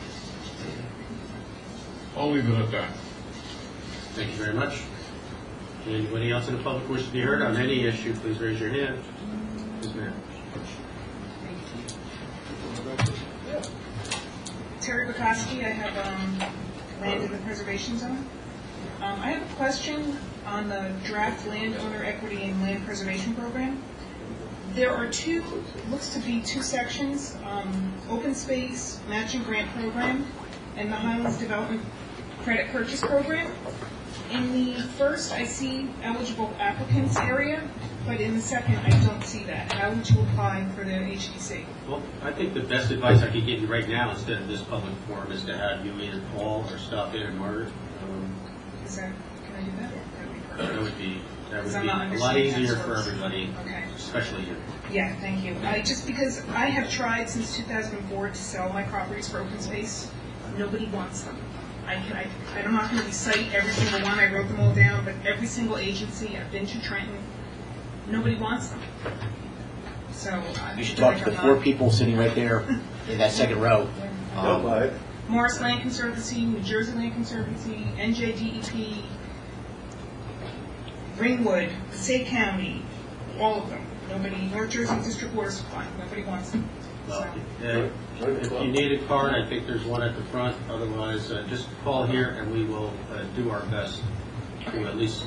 [SPEAKER 11] I'll leave it at that.
[SPEAKER 1] Thank you very much. Anybody else in the public wish to be heard on any issue, please raise your hand. Ms. Mayor.
[SPEAKER 17] Terry Bukowski, I have land in the preservation zone. I have a question on the draft landowner equity and land preservation program. There are looks to be two sections, open space matching grant program and the Highlands Development Credit Purchase Program. In the first, I see eligible applicants area, but in the second, I don't see that. How would you apply for the HDC?
[SPEAKER 1] Well, I think the best advice I could give you right now, instead of this public forum, is to have you either call or stop in and Margaret.
[SPEAKER 17] Can I do that?
[SPEAKER 1] That would be a lot easier for everybody, especially you.
[SPEAKER 17] Yeah, thank you. Just because I have tried since 2004 to sell my properties for open space, nobody wants them. I'm not going to recite every single one. I wrote them all down, but every single agency, I've been to Trenton, nobody wants them. So
[SPEAKER 12] you should talk to the 4 people sitting right there in that second row.
[SPEAKER 17] Morris Land Conservancy, New Jersey Land Conservancy, NJDEP, Ringwood, Passaic County, all of them. Nobody, North Jersey District Water Supply, nobody wants them. So,
[SPEAKER 1] If you need a card, I think there's one at the front. Otherwise, just call here and we will do our best to at least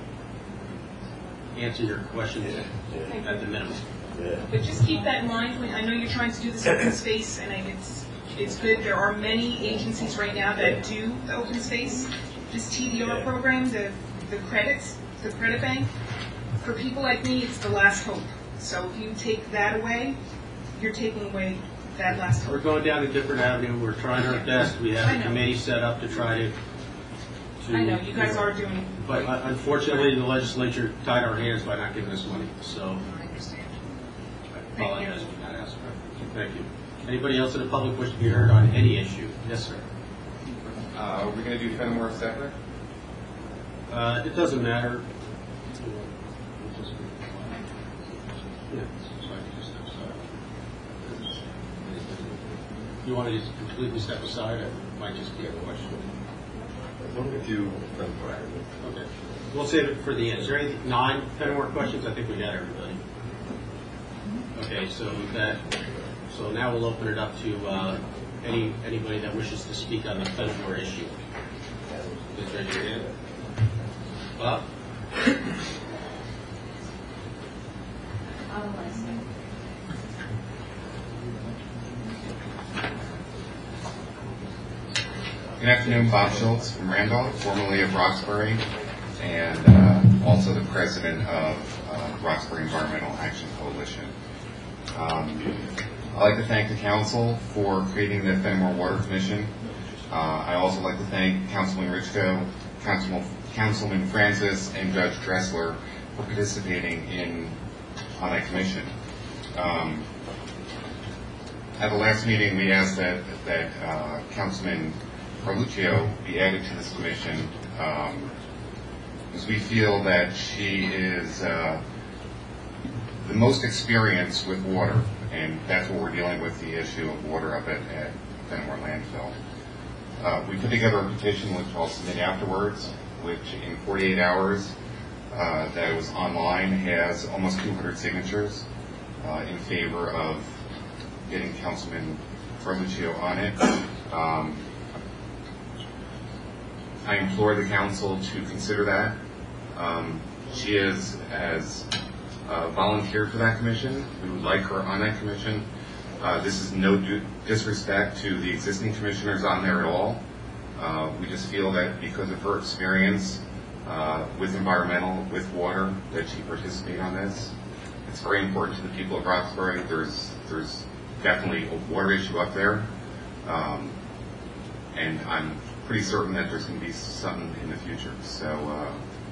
[SPEAKER 1] answer your questions at the minimum.
[SPEAKER 17] But just keep that in mind. I know you're trying to do this open space, and it's good. There are many agencies right now that do the open space. This TDR program, the credits, the credit bank, for people like me, it's the last hope. So if you take that away, you're taking away that last hope.
[SPEAKER 1] We're going down a different avenue. We're trying our best. We have a committee set up to try to
[SPEAKER 17] I know, you guys are doing.
[SPEAKER 1] But unfortunately, the legislature tied our hands by not giving us money, so.
[SPEAKER 17] I understand.
[SPEAKER 1] I apologize for that aspect. Thank you. Anybody else in the public wish to be heard on any issue? Yes, sir.
[SPEAKER 18] Are we going to do Fenimore separate?
[SPEAKER 1] It doesn't matter. You want to just completely step aside? It might just be a question. Okay. We'll save it for the end. Is there any non-Fenimore questions? I think we got everybody. Okay, so with that, so now we'll open it up to anybody that wishes to speak on the Fenimore issue. Please raise your hand. Bob?
[SPEAKER 18] Good afternoon, Bob Schultz from Randolph, formerly of Roxbury, and also the president of Roxbury Environmental Action Coalition. I'd like to thank the council for creating the Fenimore Water Commission. I'd also like to thank Councilman Richko, Councilman Francis, and Judge Dressler for participating on that commission. At the last meeting, we asked that Councilman Carluccio be added to this commission because we feel that she is the most experienced with water, and that's what we're dealing with, the issue of water up at Fenimore Landfill. We put together a petition which I'll submit afterwards, which in 48 hours that it was online has almost 200 signatures in favor of getting Councilman Carluccio on it. I implore the council to consider that. She has volunteered for that commission. We would like her on that commission. This is no disrespect to the existing commissioners on there at all. We just feel that because of her experience with environmental, with water, that she participate on this. It's very important to the people of Roxbury. There's definitely a water issue up there. And I'm pretty certain that there's going to be something in the future. So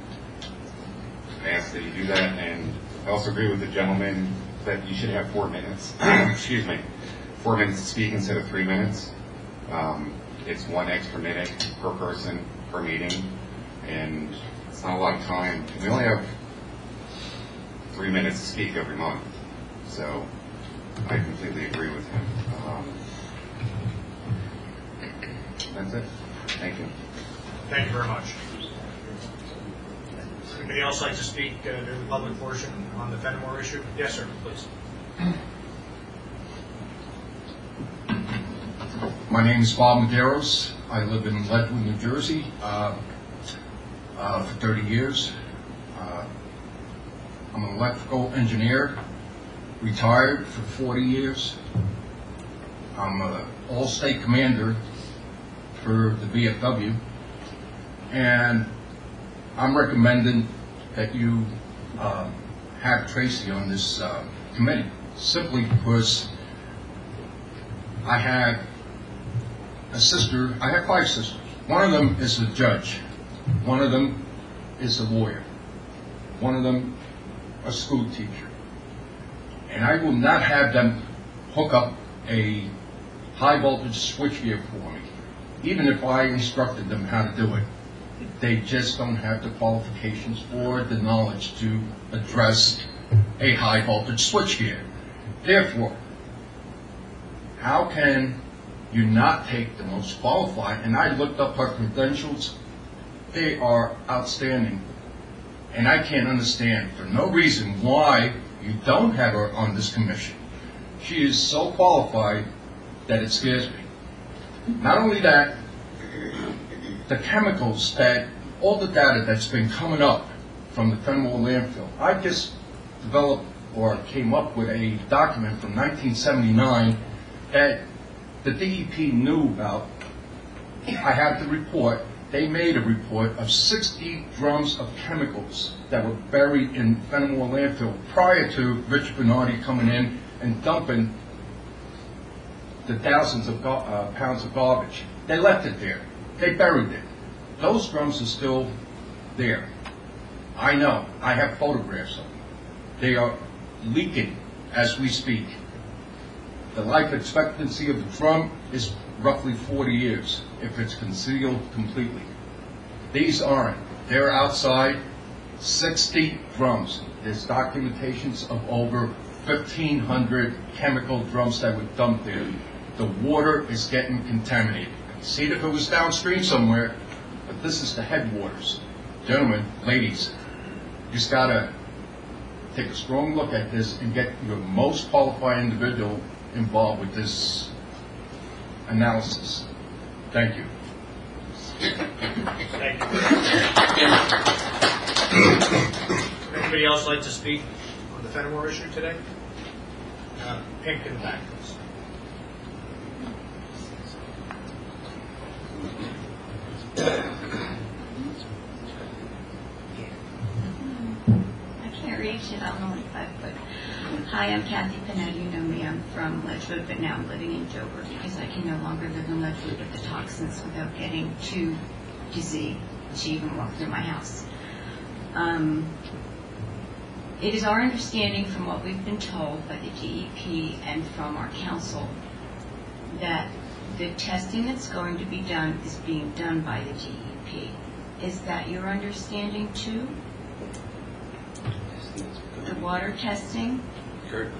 [SPEAKER 18] I ask that you do that, and I also agree with the gentleman that you should have 4 minutes. Excuse me, 4 minutes to speak instead of 3 minutes. It's 1 extra minute per person per meeting, and it's not a lot of time. We only have 3 minutes to speak every month, so I completely agree with him. That's it. Thank you.
[SPEAKER 8] Thank you very much. Anybody else like to speak during the public portion on the Fenimore issue? Yes, sir, please.
[SPEAKER 19] My name is Bob Medeiros. I live in Leadwood, New Jersey for 30 years. I'm an electrical engineer, retired for 40 years. I'm an all-state commander for the VFW, and I'm recommending that you have Tracy on this committee, simply because I have a sister. I have 5 sisters. One of them is a judge. One of them is a lawyer. One of them a school teacher. And I will not have them hook up a high voltage switchgear for me, even if I instructed them how to do it. They just don't have the qualifications or the knowledge to address a high voltage switchgear. Therefore, how can you not take the most qualified? And I looked up her credentials. They are outstanding. And I can't understand for no reason why you don't have her on this commission. She is so qualified that it scares me. Not only that, the chemicals that, all the data that's been coming up from the Fenimore landfill. I just developed or came up with a document from 1979 that the DEP knew about. I have the report. They made a report of 60 drums of chemicals that were buried in Fenimore landfill prior to Richard Bernardi coming in and dumping the thousands of pounds of garbage. They left it there. They buried it. Those drums are still there. I know. I have photographs of them. They are leaking as we speak. The life expectancy of the drum is roughly 40 years if it's concealed completely. These aren't. They're outside. 60 drums. There's documentations of over 1,500 chemical drums that were dumped there. The water is getting contaminated. See it if it was downstream somewhere, but this is the headwaters. Gentlemen, ladies, you just gotta take a strong look at this and get your most qualified individual involved with this analysis. Thank you.
[SPEAKER 8] Thank you. Anybody else like to speak on the Fenimore issue today? Pink in the back, please.
[SPEAKER 20] I can't reach it, I'm only 5 foot. Hi, I'm Kathy Panetta, you know me, I'm from Ledgewood, but now I'm living in Dover because I can no longer live in Ledgewood with the toxins without getting too dizzy to even walk through my house. It is our understanding from what we've been told by the DEP and from our council that the testing that's going to be done is being done by the DEP. Is that your understanding too? The water testing?
[SPEAKER 8] Kurt?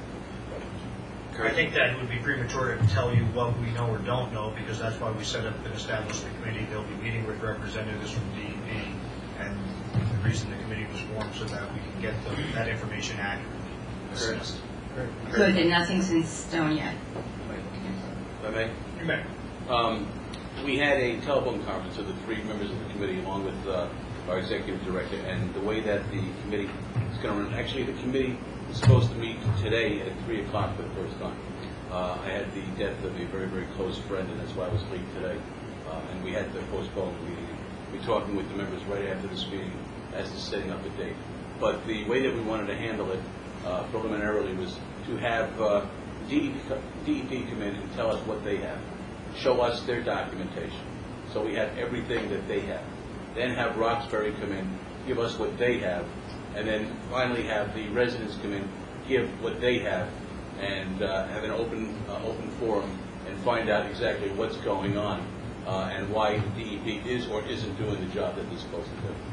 [SPEAKER 8] I think that it would be premature to tell you what we know or don't know, because that's why we set up and established the committee. They'll be meeting with representatives from DEP, and the reason the committee was formed so that we can get that information accurately assessed.
[SPEAKER 20] Good, and nothing's in stone yet.
[SPEAKER 21] If I may?
[SPEAKER 8] You may.
[SPEAKER 21] We had a telephone conference of the 3 members of the committee along with our executive director, and the way that the committee is going to run, actually the committee is supposed to meet today at 3 o'clock for the first time. I had the death of a very, very close friend, and that's why I was late today, and we had to postpone the meeting. We're talking with the members right after this meeting as to setting up a date. But the way that we wanted to handle it preliminarily was to have DEP come in and tell us what they have, show us their documentation, so we have everything that they have. Then have Roxbury come in, give us what they have, and then finally have the residents come in, give what they have, and have an open forum and find out exactly what's going on and why the DEP is or isn't doing the job that they're supposed to do.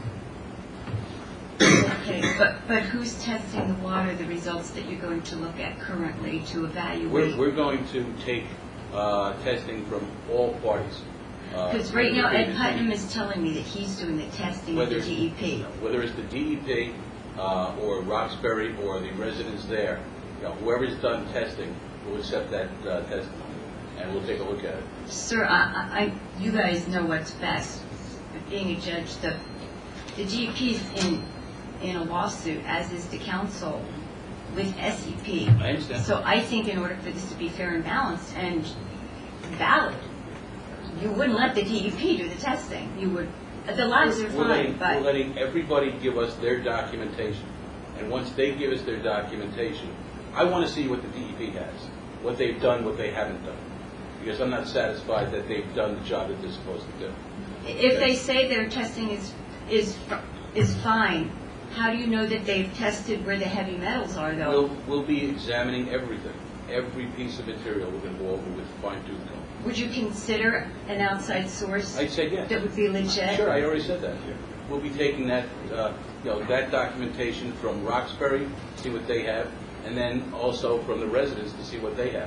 [SPEAKER 20] Okay, but who's testing the water, the results that you're going to look at currently to evaluate?
[SPEAKER 21] We're going to take testing from all parties.
[SPEAKER 20] Because right now Ed Putnam is telling me that he's doing the testing with the DEP.
[SPEAKER 21] Whether it's the DEP or Roxbury or the residents there, whoever's done testing will accept that testimony, and we'll take a look at it.
[SPEAKER 20] Sir, you guys know what's best. Being a judge, the DEP's in a lawsuit, as is the council, with SEP.
[SPEAKER 21] I understand.
[SPEAKER 20] So I think in order for this to be fair and balanced and valid, you wouldn't let the DEP do the testing. You would. The labs are fine, but
[SPEAKER 21] we're letting everybody give us their documentation, and once they give us their documentation, I want to see what the DEP has, what they've done, what they haven't done, because I'm not satisfied that they've done the job that they're supposed to do.
[SPEAKER 20] If they say their testing is fine, how do you know that they've tested where the heavy metals are, though?
[SPEAKER 21] We'll be examining everything, every piece of material we're going to go over with fine-tooth comb.
[SPEAKER 20] Would you consider an outside source?
[SPEAKER 21] I'd say yes.
[SPEAKER 20] That would be legit?
[SPEAKER 21] Sure, I already said that. We'll be taking that, that documentation from Roxbury, see what they have, and then also from the residents to see what they have.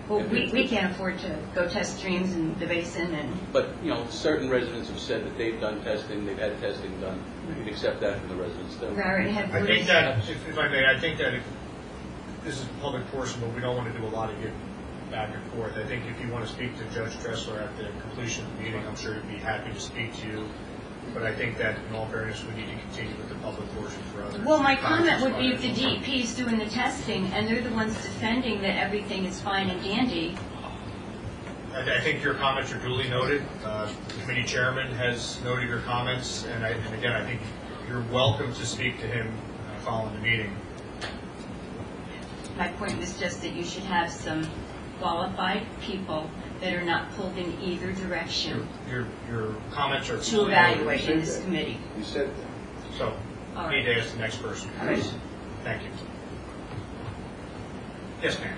[SPEAKER 20] Well, we can't afford to go test streams in the basin and...
[SPEAKER 21] But, you know, certain residents have said that they've done testing, they've had testing done. We'd accept that from the residents, though.
[SPEAKER 8] I think that, if I may, I think that if, this is a public portion, but we don't want to do a lot of getting back and forth. I think if you want to speak to Judge Dressler at the completion of the meeting, I'm sure he'd be happy to speak to you. But I think that, in all fairness, we need to continue with the public portion for others.
[SPEAKER 20] Well, my comment would be if the DEP is doing the testing and they're the ones defending that everything is fine and dandy.
[SPEAKER 8] I think your comments are duly noted. The committee chairman has noted your comments, and again, I think you're welcome to speak to him following the meeting.
[SPEAKER 20] My point was just that you should have some qualified people that are not pulled in either direction
[SPEAKER 8] Your comments are
[SPEAKER 20] to evaluate in this committee.
[SPEAKER 21] You said that.
[SPEAKER 8] So, I need to ask the next person.
[SPEAKER 20] All right.
[SPEAKER 8] Thank you. Yes, ma'am.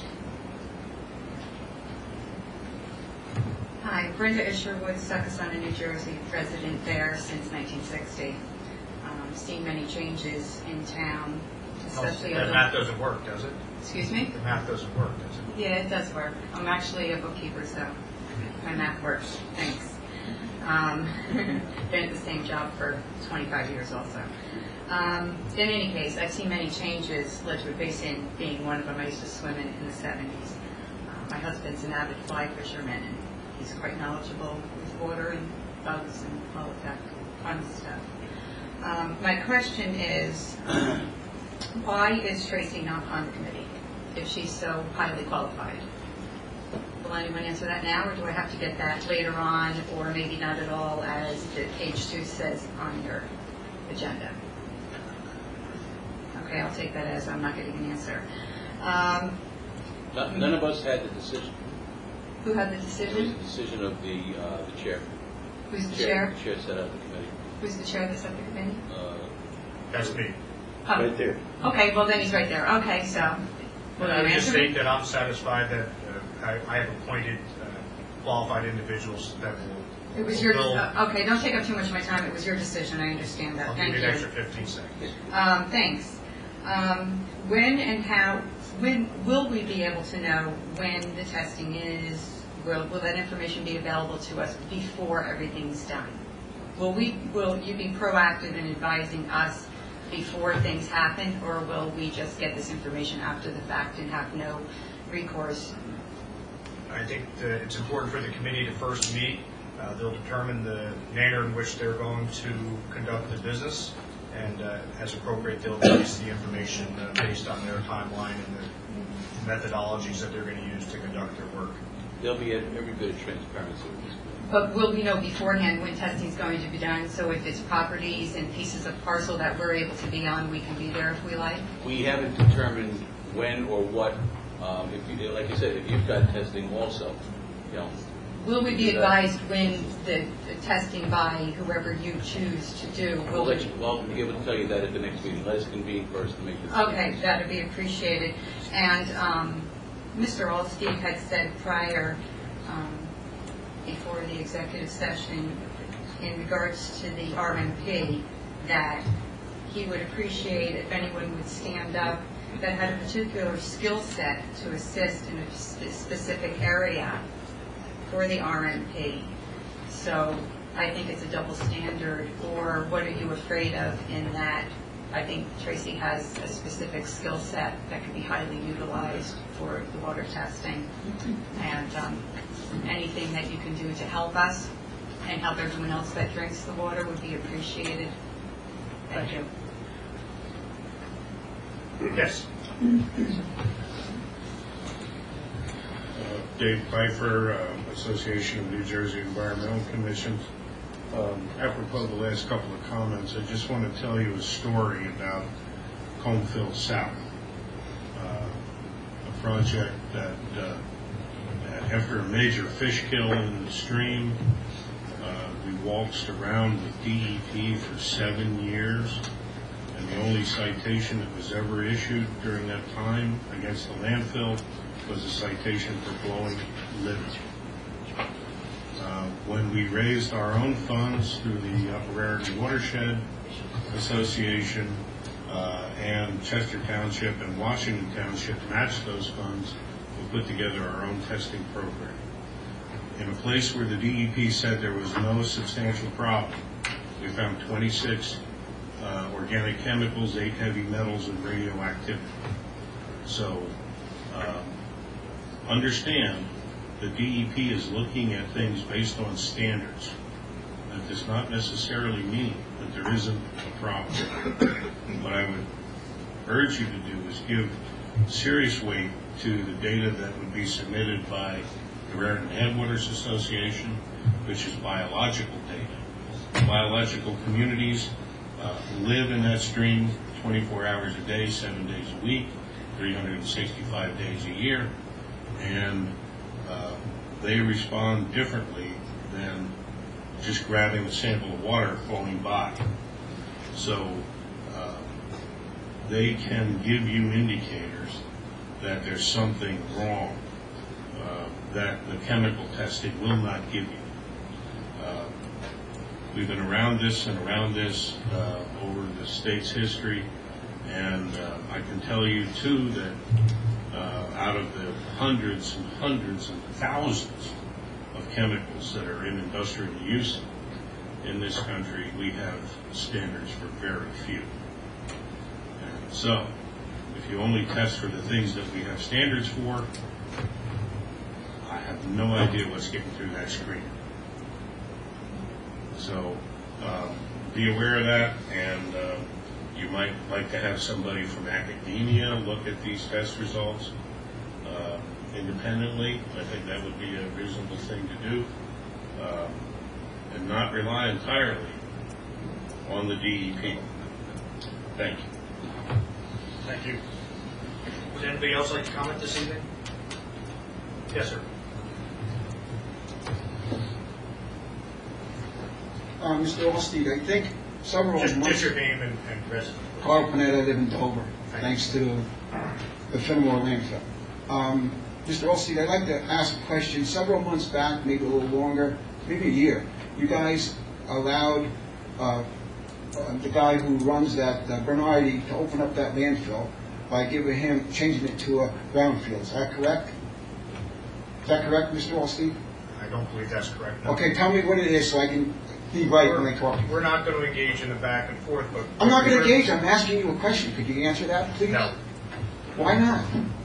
[SPEAKER 6] Hi, Brenda Isherwood, Succossona, New Jersey, resident there since 1960. Seen many changes in town, especially...
[SPEAKER 8] That math doesn't work, does it?
[SPEAKER 6] Excuse me?
[SPEAKER 8] The math doesn't work, does it?
[SPEAKER 6] Yeah, it does work. I'm actually a bookkeeper, so my math works. Thanks. Been at the same job for 25 years also. In any case, I've seen many changes, Ledgewood Basin being one of them. I used to swim in the 70s. My husband's an avid fly fisherman, and he's quite knowledgeable with water and bugs and all of that fun stuff. My question is, why is Tracy not on the committee if she's so highly qualified? Will anyone answer that now, or do I have to get that later on, or maybe not at all, as the page 2 says on your agenda? Okay, I'll take that as I'm not getting an answer.
[SPEAKER 21] None of us had the decision.
[SPEAKER 6] Who had the
[SPEAKER 21] It was
[SPEAKER 6] decision?
[SPEAKER 21] the decision of the chair.
[SPEAKER 6] Who's the chair?
[SPEAKER 21] The chair set up the committee.
[SPEAKER 6] Who's the chair of the subcommittee?
[SPEAKER 8] That's me.
[SPEAKER 6] Oh.
[SPEAKER 21] Right there.
[SPEAKER 6] Okay, well then he's right there. Okay, so will
[SPEAKER 8] I
[SPEAKER 6] you
[SPEAKER 8] would just
[SPEAKER 6] answer me?
[SPEAKER 8] state that I'm satisfied that I have appointed qualified individuals that will...
[SPEAKER 6] It was your,
[SPEAKER 8] will-
[SPEAKER 6] okay, don't take up too much of my time. It was your decision. I understand that.
[SPEAKER 8] I'll give
[SPEAKER 6] Thank
[SPEAKER 8] you
[SPEAKER 6] you.
[SPEAKER 8] an extra 15 seconds.
[SPEAKER 6] Thanks. When and how, when will we be able to know when the testing is? Will that information be available to us before everything's done? Will you be proactive in advising us before things happen, or will we just get this information after the fact and have no recourse?
[SPEAKER 8] I think that it's important for the committee to first meet. They'll determine the manner in which they're going to conduct the business, and as appropriate, they'll release the information based on their timeline and the methodologies that they're going to use to conduct their work.
[SPEAKER 21] There'll be every bit of transparency with this.
[SPEAKER 6] But will we know beforehand when testing is going to be done? So if it's properties and pieces of parcel that we're able to be on, we can be there if we like?
[SPEAKER 21] We haven't determined when or what, if you, like you said, if you've got testing also, you know.
[SPEAKER 6] Will we be advised when the testing by whoever you choose to do?
[SPEAKER 21] We'll be able to tell you that at the next meeting. Let us convene first to make the decision.
[SPEAKER 6] Okay, that would be appreciated. And Mr. Alstein had said prior, before the executive session, in regards to the RMP, that he would appreciate if anyone would stand up that had a particular skill set to assist in a specific area for the RMP. So I think it's a double standard, or what are you afraid of in that? I think Tracy has a specific skill set that can be highly utilized for the water testing. And anything that you can do to help us and help everyone else that drinks the water would be appreciated. Thank you.
[SPEAKER 8] Yes.
[SPEAKER 14] Dave Pfeiffer, Association of New Jersey Environmental Commissions. Apropos the last couple of comments, I just want to tell you a story about Combfield South, a project that after a major fish kill in the stream, we waltzed around with DEP for 7 years, and the only citation that was ever issued during that time against the landfill was a citation for blowing litter. When we raised our own funds through the Upper Raritan Watershed Association and Chester Township and Washington Township matched those funds, we put together our own testing program. In a place where the DEP said there was no substantial problem, we found 26 organic chemicals, 8 heavy metals, and radioactivity. So understand the DEP is looking at things based on standards. That does not necessarily mean that there isn't a problem. What I would urge you to do is give serious weight to the data that would be submitted by the Raritan Headwaters Association, which is biological data. Biological communities live in that stream 24 hours a day, 7 days a week, 365 days a year, and they respond differently than just grabbing a sample of water flowing by. So they can give you indicators that there's something wrong that the chemical testing will not give you. We've been around this and around this over the state's history, and I can tell you too that out of the hundreds and hundreds and thousands of chemicals that are in industrial use in this country, we have standards for very few. And so, if you only test for the things that we have standards for, I have no idea what's getting through that screen. So, be aware of that, and you might like to have somebody from academia look at these test results independently. I think that would be a reasonable thing to do, and not rely entirely on the DEP. Thank you.
[SPEAKER 8] Thank you. Would anybody else like to comment this evening? Yes, sir.
[SPEAKER 15] Mr. Allsteed, I think several months...
[SPEAKER 8] Just your name and residence.
[SPEAKER 15] Carl Panetta, I live in Dover, thanks to the Fenimore landfill. Mr. Allsteed, I'd like to ask a question. Several months back, maybe a little longer, maybe a year, you guys allowed the guy who runs that, Bernardi, to open up that landfill by changing it to a brownfield. Is that correct? Is that correct, Mr. Allsteed?
[SPEAKER 8] I don't believe that's correct. No.
[SPEAKER 15] Okay, tell me what it is so I can be right when I talk.
[SPEAKER 8] We're not going to engage in the back and forth, but...
[SPEAKER 15] I'm not going to engage. I'm asking you a question. Could you answer that, please?
[SPEAKER 8] No.
[SPEAKER 15] Why not?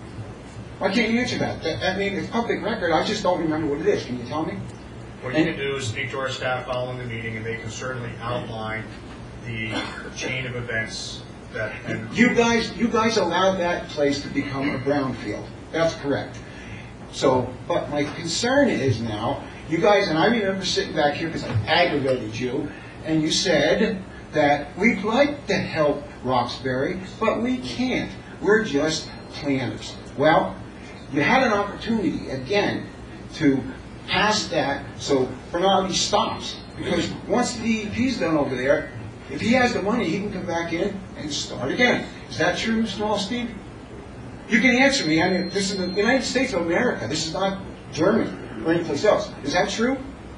[SPEAKER 15] Why can't you answer that? I mean, it's public record. I just don't remember what it is. Can you tell me?
[SPEAKER 8] What you can do is speak to our staff following the meeting, and they can certainly outline the chain of events that...
[SPEAKER 15] You guys allowed that place to become a brownfield. That's correct. So, but my concern is now, you guys, and I remember sitting back here because I aggravated you, and you said that we'd like to help Roxbury, but we can't. We're just planners. Well, you had an opportunity, again, to pass that so Bernardi stops. Because once the DEP's done over there, if he has the money, he can come back in and start again. Is that true, Mr. Allsteed? You can answer me. I mean, this is the United States of America. This is not Germany or anyplace else. Is that true?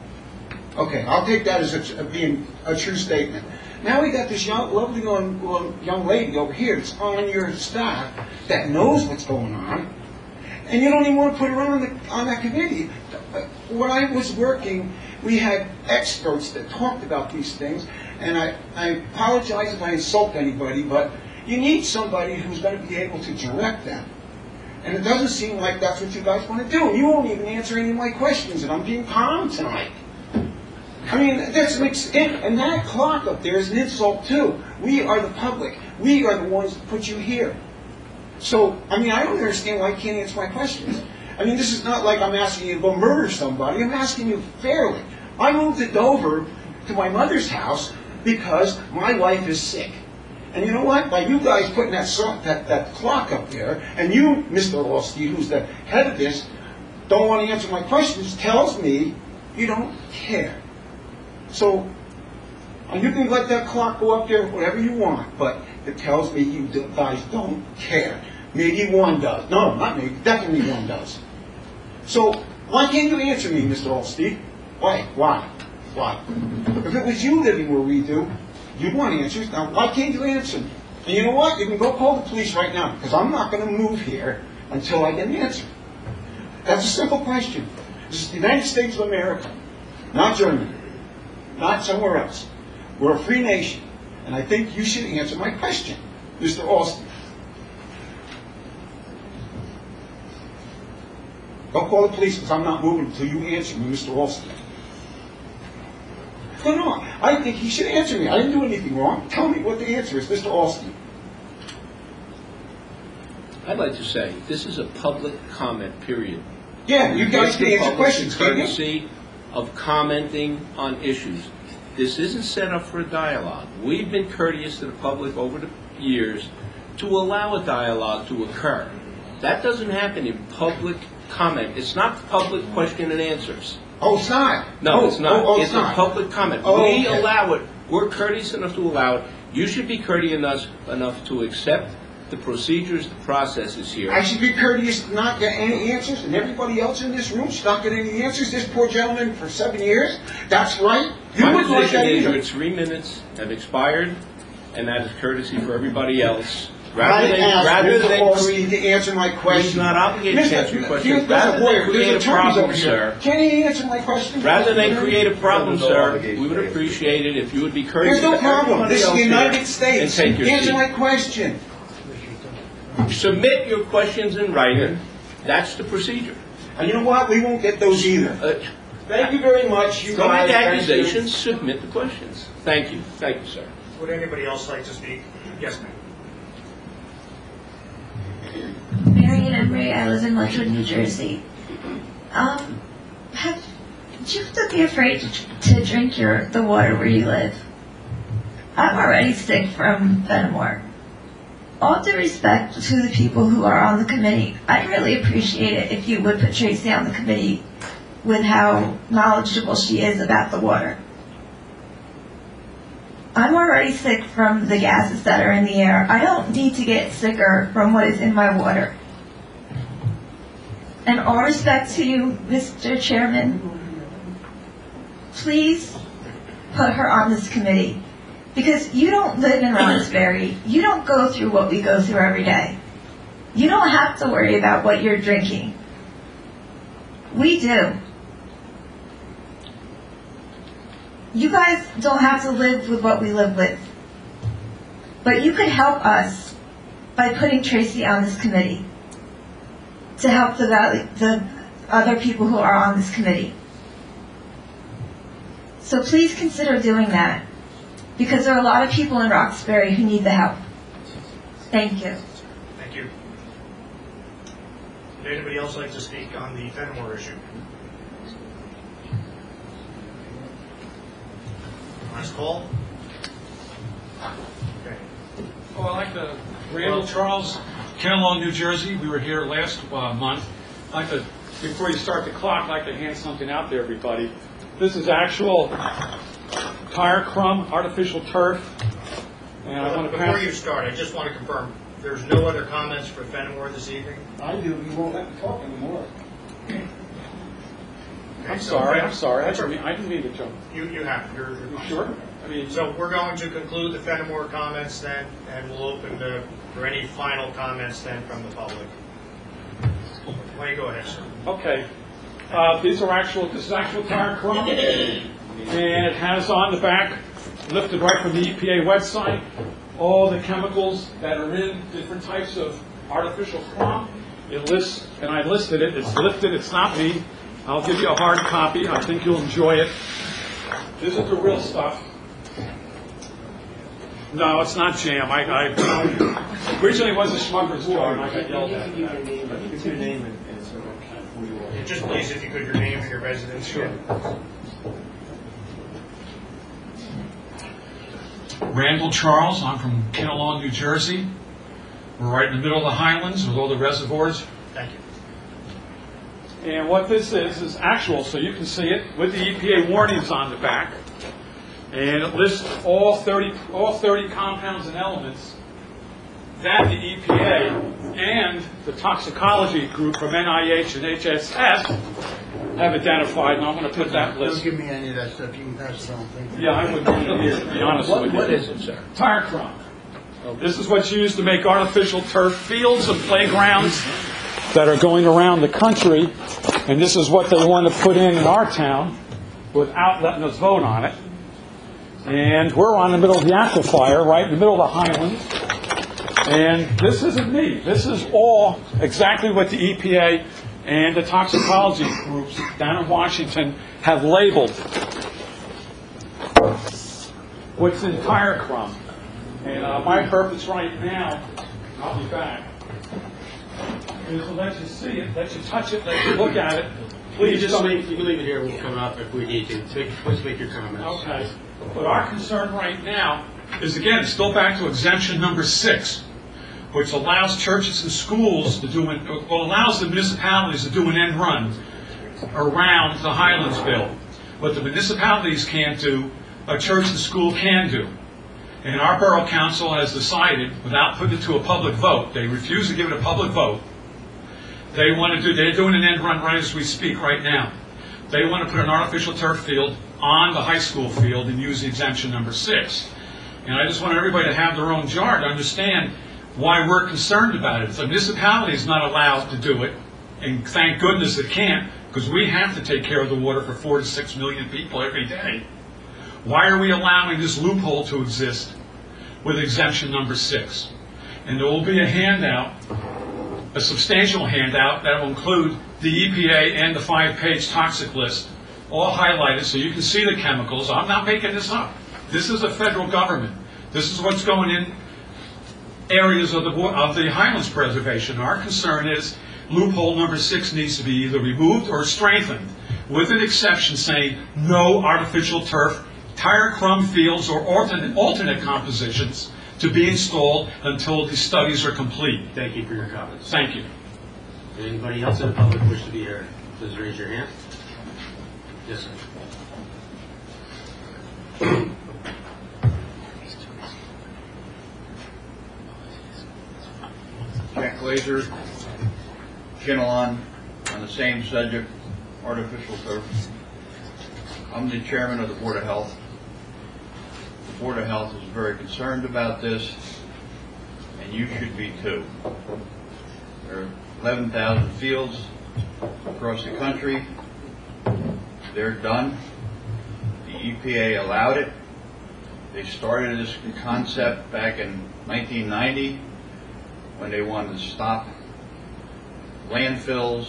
[SPEAKER 15] Okay, I'll take that as being a true statement. Now we got this lovely young lady over here that's on your staff that knows what's going on, and you don't even want to put her on that committee. When I was working, we had experts that talked about these things, and I apologize if I insult anybody, but you need somebody who's going to be able to direct them. And it doesn't seem like that's what you guys want to do. You won't even answer any of my questions, and I'm being calm tonight. I mean, and that clock up there is an insult too. We are the public. We are the ones that put you here. So, I mean, I don't understand why you can't answer my questions. I mean, this is not like I'm asking you to go murder somebody. I'm asking you fairly. I moved to Dover to my mother's house because my wife is sick. And you know what? By you guys putting that clock up there, and you, Mr. Allsteed, who's the head of this, don't want to answer my questions, tells me you don't care. So, you can let that clock go up there whatever you want, but it tells me you guys don't care. Maybe one does. No, not maybe. Definitely one does. So, why can't you answer me, Mr. Allsteed? Why? If it was you living where we do, you'd want answers. Now, why can't you answer me? And you know what? You can go call the police right now, because I'm not going to move here until I get an answer. That's a simple question. This is the United States of America, not Germany, not somewhere else. We're a free nation, and I think you should answer my question, Mr. Austin. Don't call the police because I'm not moving until you answer me, Mr. Austin. No, I think he should answer me. I didn't do anything wrong. Tell me what the answer is, Mr. Austin.
[SPEAKER 7] I'd like to say, this is a public comment period.
[SPEAKER 15] Yeah, you guys can answer questions, can't you?
[SPEAKER 7] Courtesy of commenting on issues. This isn't set up for a dialogue. We've been courteous to the public over the years to allow a dialogue to occur. That doesn't happen in public comment. It's not public question and answers.
[SPEAKER 15] Oh, it's not?
[SPEAKER 7] No, it's not.
[SPEAKER 15] Oh,
[SPEAKER 7] it's a public comment.
[SPEAKER 15] Oh,
[SPEAKER 7] we
[SPEAKER 15] okay.
[SPEAKER 7] allow it. We're courteous enough to allow it. You should be courteous enough to accept the procedures, the processes here.
[SPEAKER 15] I should be courteous to not get any answers, and everybody else in this room should not get any answers. This poor gentleman for 7 years. That's right. You
[SPEAKER 7] My
[SPEAKER 15] wouldn't like
[SPEAKER 7] position
[SPEAKER 15] that
[SPEAKER 7] is
[SPEAKER 15] either.
[SPEAKER 7] your 3 minutes have expired, and that is courtesy for everybody else. Rather than
[SPEAKER 15] Austin to answer my question.
[SPEAKER 7] He's not obligated to answer your question.
[SPEAKER 15] Rather
[SPEAKER 7] Rather than create a problem, sir.
[SPEAKER 15] Can he answer my question?
[SPEAKER 7] Rather than create a problem, sir, we would appreciate it if you would be courteous.
[SPEAKER 15] There's no
[SPEAKER 7] to
[SPEAKER 15] problem.
[SPEAKER 7] everybody
[SPEAKER 15] This is
[SPEAKER 7] else
[SPEAKER 15] the
[SPEAKER 7] here
[SPEAKER 15] United States.
[SPEAKER 7] And take your
[SPEAKER 15] Answer
[SPEAKER 7] seat.
[SPEAKER 15] my question.
[SPEAKER 7] Submit your questions in writing. That's the procedure.
[SPEAKER 15] And you know what? We won't get those either. Thank you very much. You
[SPEAKER 7] Don't
[SPEAKER 15] guys.
[SPEAKER 7] make accusations. Submit the questions. Thank you. Thank you, sir.
[SPEAKER 8] Would anybody else like to speak? Yes, ma'am.
[SPEAKER 22] Marion Emery, I live in Ledgewood, New Jersey. Do you have to be afraid to drink the water where you live? I'm already sick from Fenimore. All due respect to the people who are on the committee, I'd really appreciate it if you would put Tracy on the committee with how knowledgeable she is about the water. I'm already sick from the gases that are in the air. I don't need to get sicker from what is in my water. And all respect to you, Mr. Chairman, please put her on this committee. Because you don't live in Roxbury. You don't go through what we go through every day. You don't have to worry about what you're drinking. We do. You guys don't have to live with what we live with. But you could help us by putting Tracy on this committee to help the other people who are on this committee. So please consider doing that, because there are a lot of people in Roxbury who need the help. Thank you.
[SPEAKER 8] Thank you. Would anybody else like to speak on the Fenimore issue? Last call. Okay.
[SPEAKER 23] Oh, I like the Randall Charles, Kenalog, New Jersey. We were here last month. I'd like to, before you start the clock, I'd like to hand something out to everybody. This is actual tire crumb, artificial turf. And I want to
[SPEAKER 8] Before you start, I just want to confirm, there's no other comments for Fenimore this evening?
[SPEAKER 15] I do. You won't let me talk anymore.
[SPEAKER 23] I'm sorry. I didn't mean to jump.
[SPEAKER 8] You have. You're
[SPEAKER 23] sure?
[SPEAKER 8] So we're going to conclude the Fenimore comments then, and we'll open for any final comments then from the public. Why don't you go ahead, sir?
[SPEAKER 23] Okay. This is actual tire crumb. And it has on the back, lifted right from the EPA website, all the chemicals that are in different types of artificial crumb. It lists, and I listed it. It's lifted. It's not me. I'll give you a hard copy. I think you'll enjoy it. This is the real stuff. No, it's not jam. I originally was a Schmucker's jar, and I got yelled at.
[SPEAKER 1] Give your name and sort of who you are.
[SPEAKER 8] Just please, if you could, your name and your residence.
[SPEAKER 23] Sure. Randall Charles. I'm from Kenalog, New Jersey. We're right in the middle of the Highlands with all the reservoirs.
[SPEAKER 8] Thank you.
[SPEAKER 23] And what this is actual, so you can see it with the EPA warnings on the back. And it lists all 30 compounds and elements that the EPA and the toxicology group from NIH and HSS have identified, and I'm going to put that list.
[SPEAKER 24] Don't give me any of that stuff. You can pass it on. Thank you.
[SPEAKER 23] Yeah, I wouldn't want to hear, to be honest with you.
[SPEAKER 7] What is it, sir?
[SPEAKER 23] Tire crumb. This is what's used to make artificial turf fields and playgrounds. that are going around the country, and this is what they want to put in our town without letting us vote on it. And we're on the middle of the aquifer, right in the middle of the Highlands. And this isn't me. This is all exactly what the EPA and the toxicology groups down in Washington have labeled what's in tire crumb. And my purpose right now, I'll be back, is to let you see it, let you touch it, let you look at it. Please
[SPEAKER 1] You can leave it here. We'll come up if we need to. Please make your comments.
[SPEAKER 23] Okay. But our concern right now is, again, still back to exemption number 6, which allows churches and schools to do allows the municipalities to do an end run around the Highlands bill. What the municipalities can't do, a church and school can do. And our borough council has decided, without putting it to a public vote, they refuse to give it a public vote. They're doing an end run right as we speak right now. They want to put an artificial turf field on the high school field and use exemption number 6. And I just want everybody to have their own jar to understand why we're concerned about it. If the municipality is not allowed to do it, and thank goodness it can't, because we have to take care of the water for 4 to 6 million people every day. Why are we allowing this loophole to exist with exemption number 6? And there will be a handout, a substantial handout that will include the EPA and the 5-page toxic list, all highlighted so you can see the chemicals. I'm not making this up. This is the federal government. This is what's going in areas of the Highlands Preservation. Our concern is loophole number 6 needs to be either removed or strengthened, with an exception saying no artificial turf, tire crumb fields, or alternate compositions to be installed until the studies are complete.
[SPEAKER 1] Thank you for your comments.
[SPEAKER 23] Thank you.
[SPEAKER 1] Anybody else in the public wish to be heard? Please raise your hand. Yes, sir.
[SPEAKER 2] Jack Glazer, Kinnelon, on the same subject, artificial turf. I'm the chairman of the Board of Health. The Board of Health is very concerned about this, and you should be too. There are 11,000 fields across the country. They're done. The EPA allowed it. They started this concept back in 1990 when they wanted to stop landfills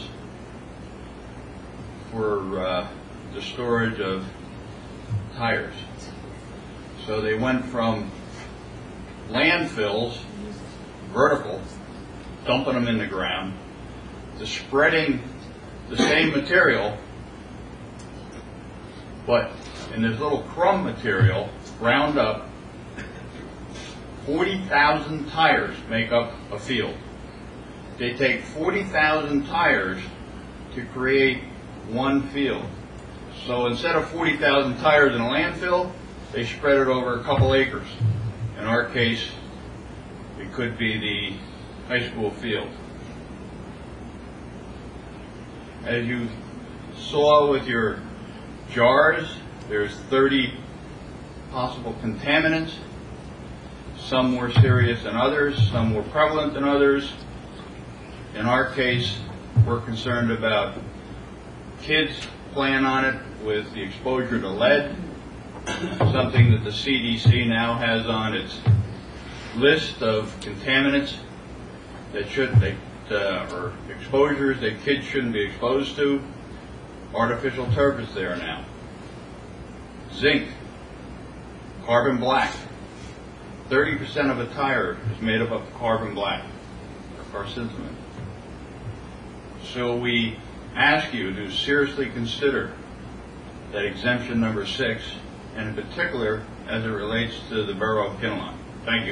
[SPEAKER 2] for the storage of tires. So they went from landfills, vertical, dumping them in the ground, to spreading the same material, but in this little crumb material, ground up. 40,000 tires make up a field. They take 40,000 tires to create one field. So instead of 40,000 tires in a landfill, they spread it over a couple acres. In our case, it could be the high school field. As you saw with your jars, there's 30 possible contaminants. Some more serious than others, some more prevalent than others. In our case, we're concerned about kids playing on it with the exposure to lead, something that the CDC now has on its list of contaminants that or exposures that kids shouldn't be exposed to. Artificial turf is there now. Zinc, carbon black. 30% of a tire is made up of carbon black, or carcinogen. So we ask you to seriously consider that exemption number 6, and in particular as it relates to the borough of Kinnelon. Thank you.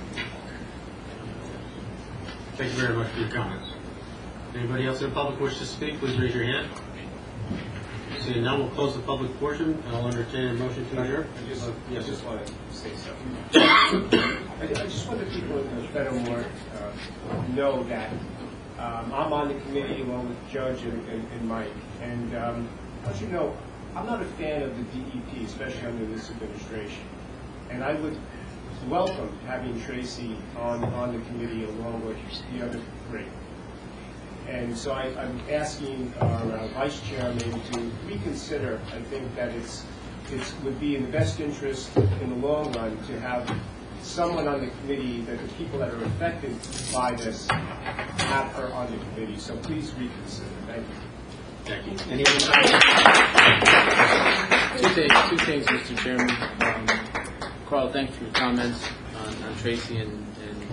[SPEAKER 1] Thank you very much for your comments. Anybody else in the public wish to speak? Please raise your hand. Seeing none, we'll close the public portion. I'll entertain a motion to adjourn.
[SPEAKER 3] I just want to say something. I just want the people in Fenimore know that I'm on the committee along with Judge and Mike. And as you know, I'm not a fan of the DEP, especially under this administration. And I would welcome having Tracy on the committee along with the other three. And so I'm asking our vice chairman to reconsider. I think that it would be in the best interest in the long run to have someone on the committee, that the people that are affected by this have her on the committee. So please reconsider. Thank you.
[SPEAKER 1] Thank you. Any other comments?
[SPEAKER 4] Two things, Mr. Chairman. Carl, thanks for your comments on Tracy, and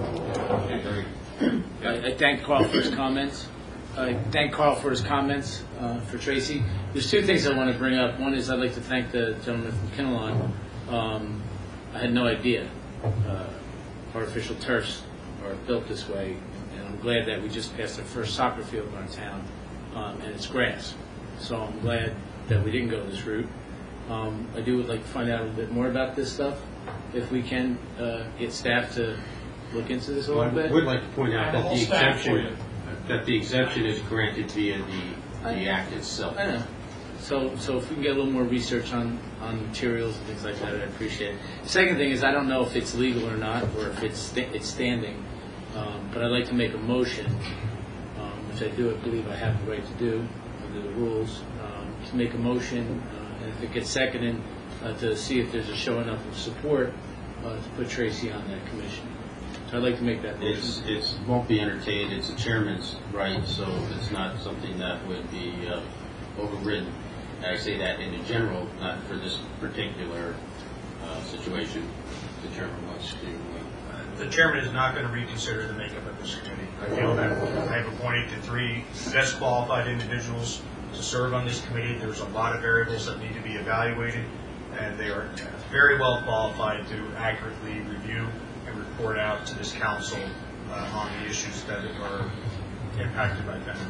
[SPEAKER 4] I thank Carl for his comments. I thank Carl for his comments for Tracy. There's two things I want to bring up. One is I'd like to thank the gentleman from Kinnelon. I had no idea artificial turfs are built this way, and I'm glad that we just passed our first soccer field in our town, and it's grass. So I'm glad that we didn't go this route. I would like to find out a little bit more about this stuff, if we can get staff to look into this a little bit.
[SPEAKER 1] I would like to point out that the exemption is granted via the act itself.
[SPEAKER 4] I know. So if we can get a little more research on materials and things like that, I'd appreciate it. The second thing is I don't know if it's legal or not, or if it's standing, but I'd like to make a motion, which I believe I have the right to do under the rules, to make a motion, and if it gets seconded, to see if there's a show enough of support to put Tracy on that commission. So I'd like to make that motion.
[SPEAKER 1] It won't be entertained. It's a chairman's right, so it's not something that would be overridden. I say that in general, not for this particular situation. The chairman wants to.
[SPEAKER 8] The chairman is not going to reconsider the makeup of this committee. I feel that I've appointed the three best qualified individuals to serve on this committee. There's a lot of variables that need to be evaluated, and they are very well qualified to accurately review and report out to this council on the issues that are impacted by benefit.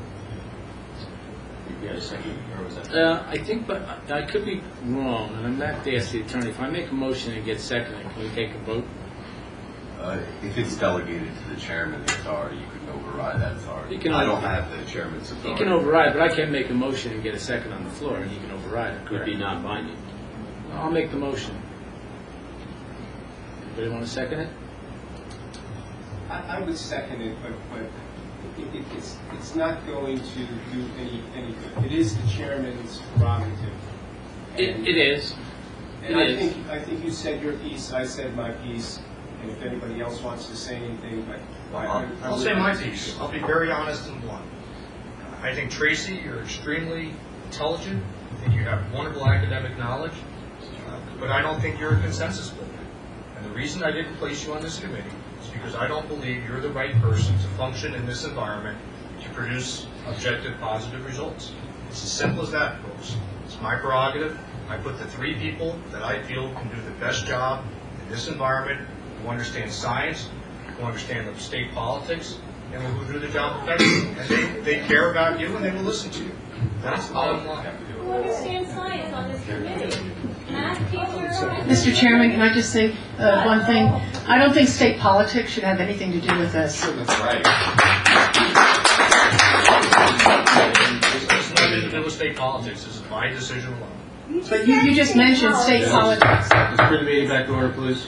[SPEAKER 1] You had a second, or was that?
[SPEAKER 4] I think, but I could be wrong, and I'm not to ask the attorney. If I make a motion and get seconded, can we take a vote?
[SPEAKER 5] If it's delegated to the chairman, the authority, you can override that authority. I don't have the chairman's authority.
[SPEAKER 4] He can override, but I can't make a motion and get a second on the floor, and he can override it.
[SPEAKER 1] Could be non-binding.
[SPEAKER 4] I'll make the motion. Anybody want to second it?
[SPEAKER 3] I would second it, but it's not going to do any good. It is the chairman's prerogative.
[SPEAKER 4] It is.
[SPEAKER 3] I think you said your piece, I said my piece, and if anybody else wants to say anything,
[SPEAKER 8] I'll say my piece. I'll be very honest and blunt. I think, Tracy, you're extremely intelligent. I think you have wonderful academic knowledge, but I don't think you're a consensus builder. And the reason I didn't place you on this committee is because I don't believe you're the right person to function in this environment to produce objective, positive results. It's as simple as that, folks. It's my prerogative. I put the three people that I feel can do the best job in this environment, who understand science, who understand the state politics, and who do the job effectively. And they care about you, and they will listen to you. That's the bottom line.
[SPEAKER 9] Who understands science on this committee?
[SPEAKER 10] Mr. Chairman, can I just say one thing? I don't think state politics should have anything to do with this.
[SPEAKER 5] That's right.
[SPEAKER 8] It's nothing to do with state politics. This is my decision alone.
[SPEAKER 10] But you just mentioned state politics.
[SPEAKER 1] Let's bring the meeting back to order, please.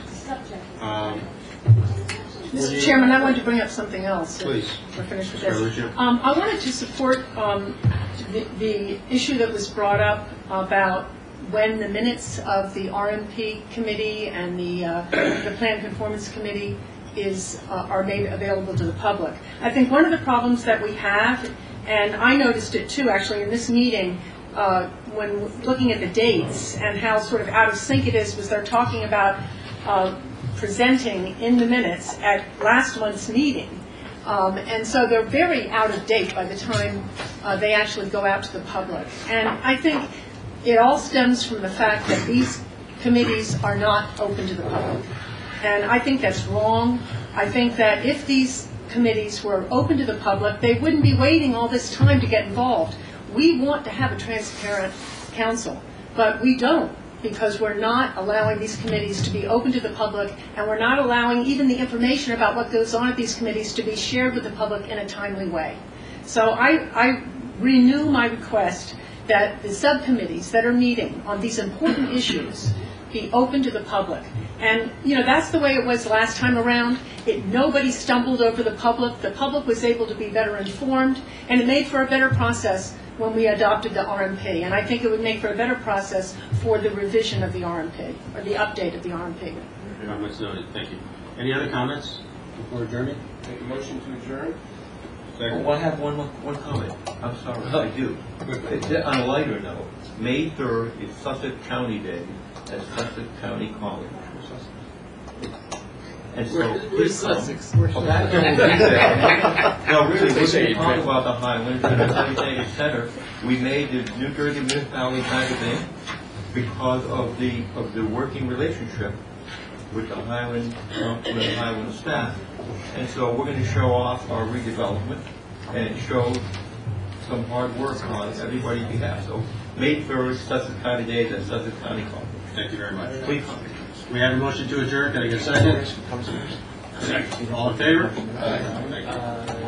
[SPEAKER 10] Mr. Chairman, I wanted to bring up something else.
[SPEAKER 1] Please.
[SPEAKER 10] We're finished with this. I wanted to support the issue that was brought up about when the minutes of the RMP committee and the Plan Conformance Committee are made available to the public. I think one of the problems that we have, and I noticed it too actually in this meeting, when looking at the dates and how sort of out of sync it is, was they're talking about presenting in the minutes at last month's meeting. And so they're very out of date by the time they actually go out to the public. And I think it all stems from the fact that these committees are not open to the public. And I think that's wrong. I think that if these committees were open to the public, they wouldn't be waiting all this time to get involved. We want to have a transparent council, but we don't, because we're not allowing these committees to be open to the public, and we're not allowing even the information about what goes on at these committees to be shared with the public in a timely way. So I renew my request that the subcommittees that are meeting on these important issues be open to the public. And, that's the way it was last time around. Nobody stumbled over the public. The public was able to be better informed, and it made for a better process when we adopted the RMP. And I think it would make for a better process for the revision of the RMP, or the update of the RMP.
[SPEAKER 1] Comments noted. Thank you. Any other comments before adjourning?
[SPEAKER 3] Make a motion to adjourn?
[SPEAKER 1] Second.
[SPEAKER 11] Well, I have one comment. I'm sorry, I do. On a lighter note, May 3rd is Sussex County Day at Sussex County College. And so,
[SPEAKER 4] Where's Sussex?
[SPEAKER 11] No, really, we're going to talk about the Highlands and everything, et cetera. We made the New Jersey Municipality magazine because of the working relationship with the Highland staff. And so we're going to show off our redevelopment and show some hard work on everybody's behalf. So May 3rd, Sussex County Days at Sussex County College.
[SPEAKER 1] Thank you very much.
[SPEAKER 11] Please.
[SPEAKER 1] We have a motion to adjourn. Can I get a second? Second. All in favor? Aye. Thank you.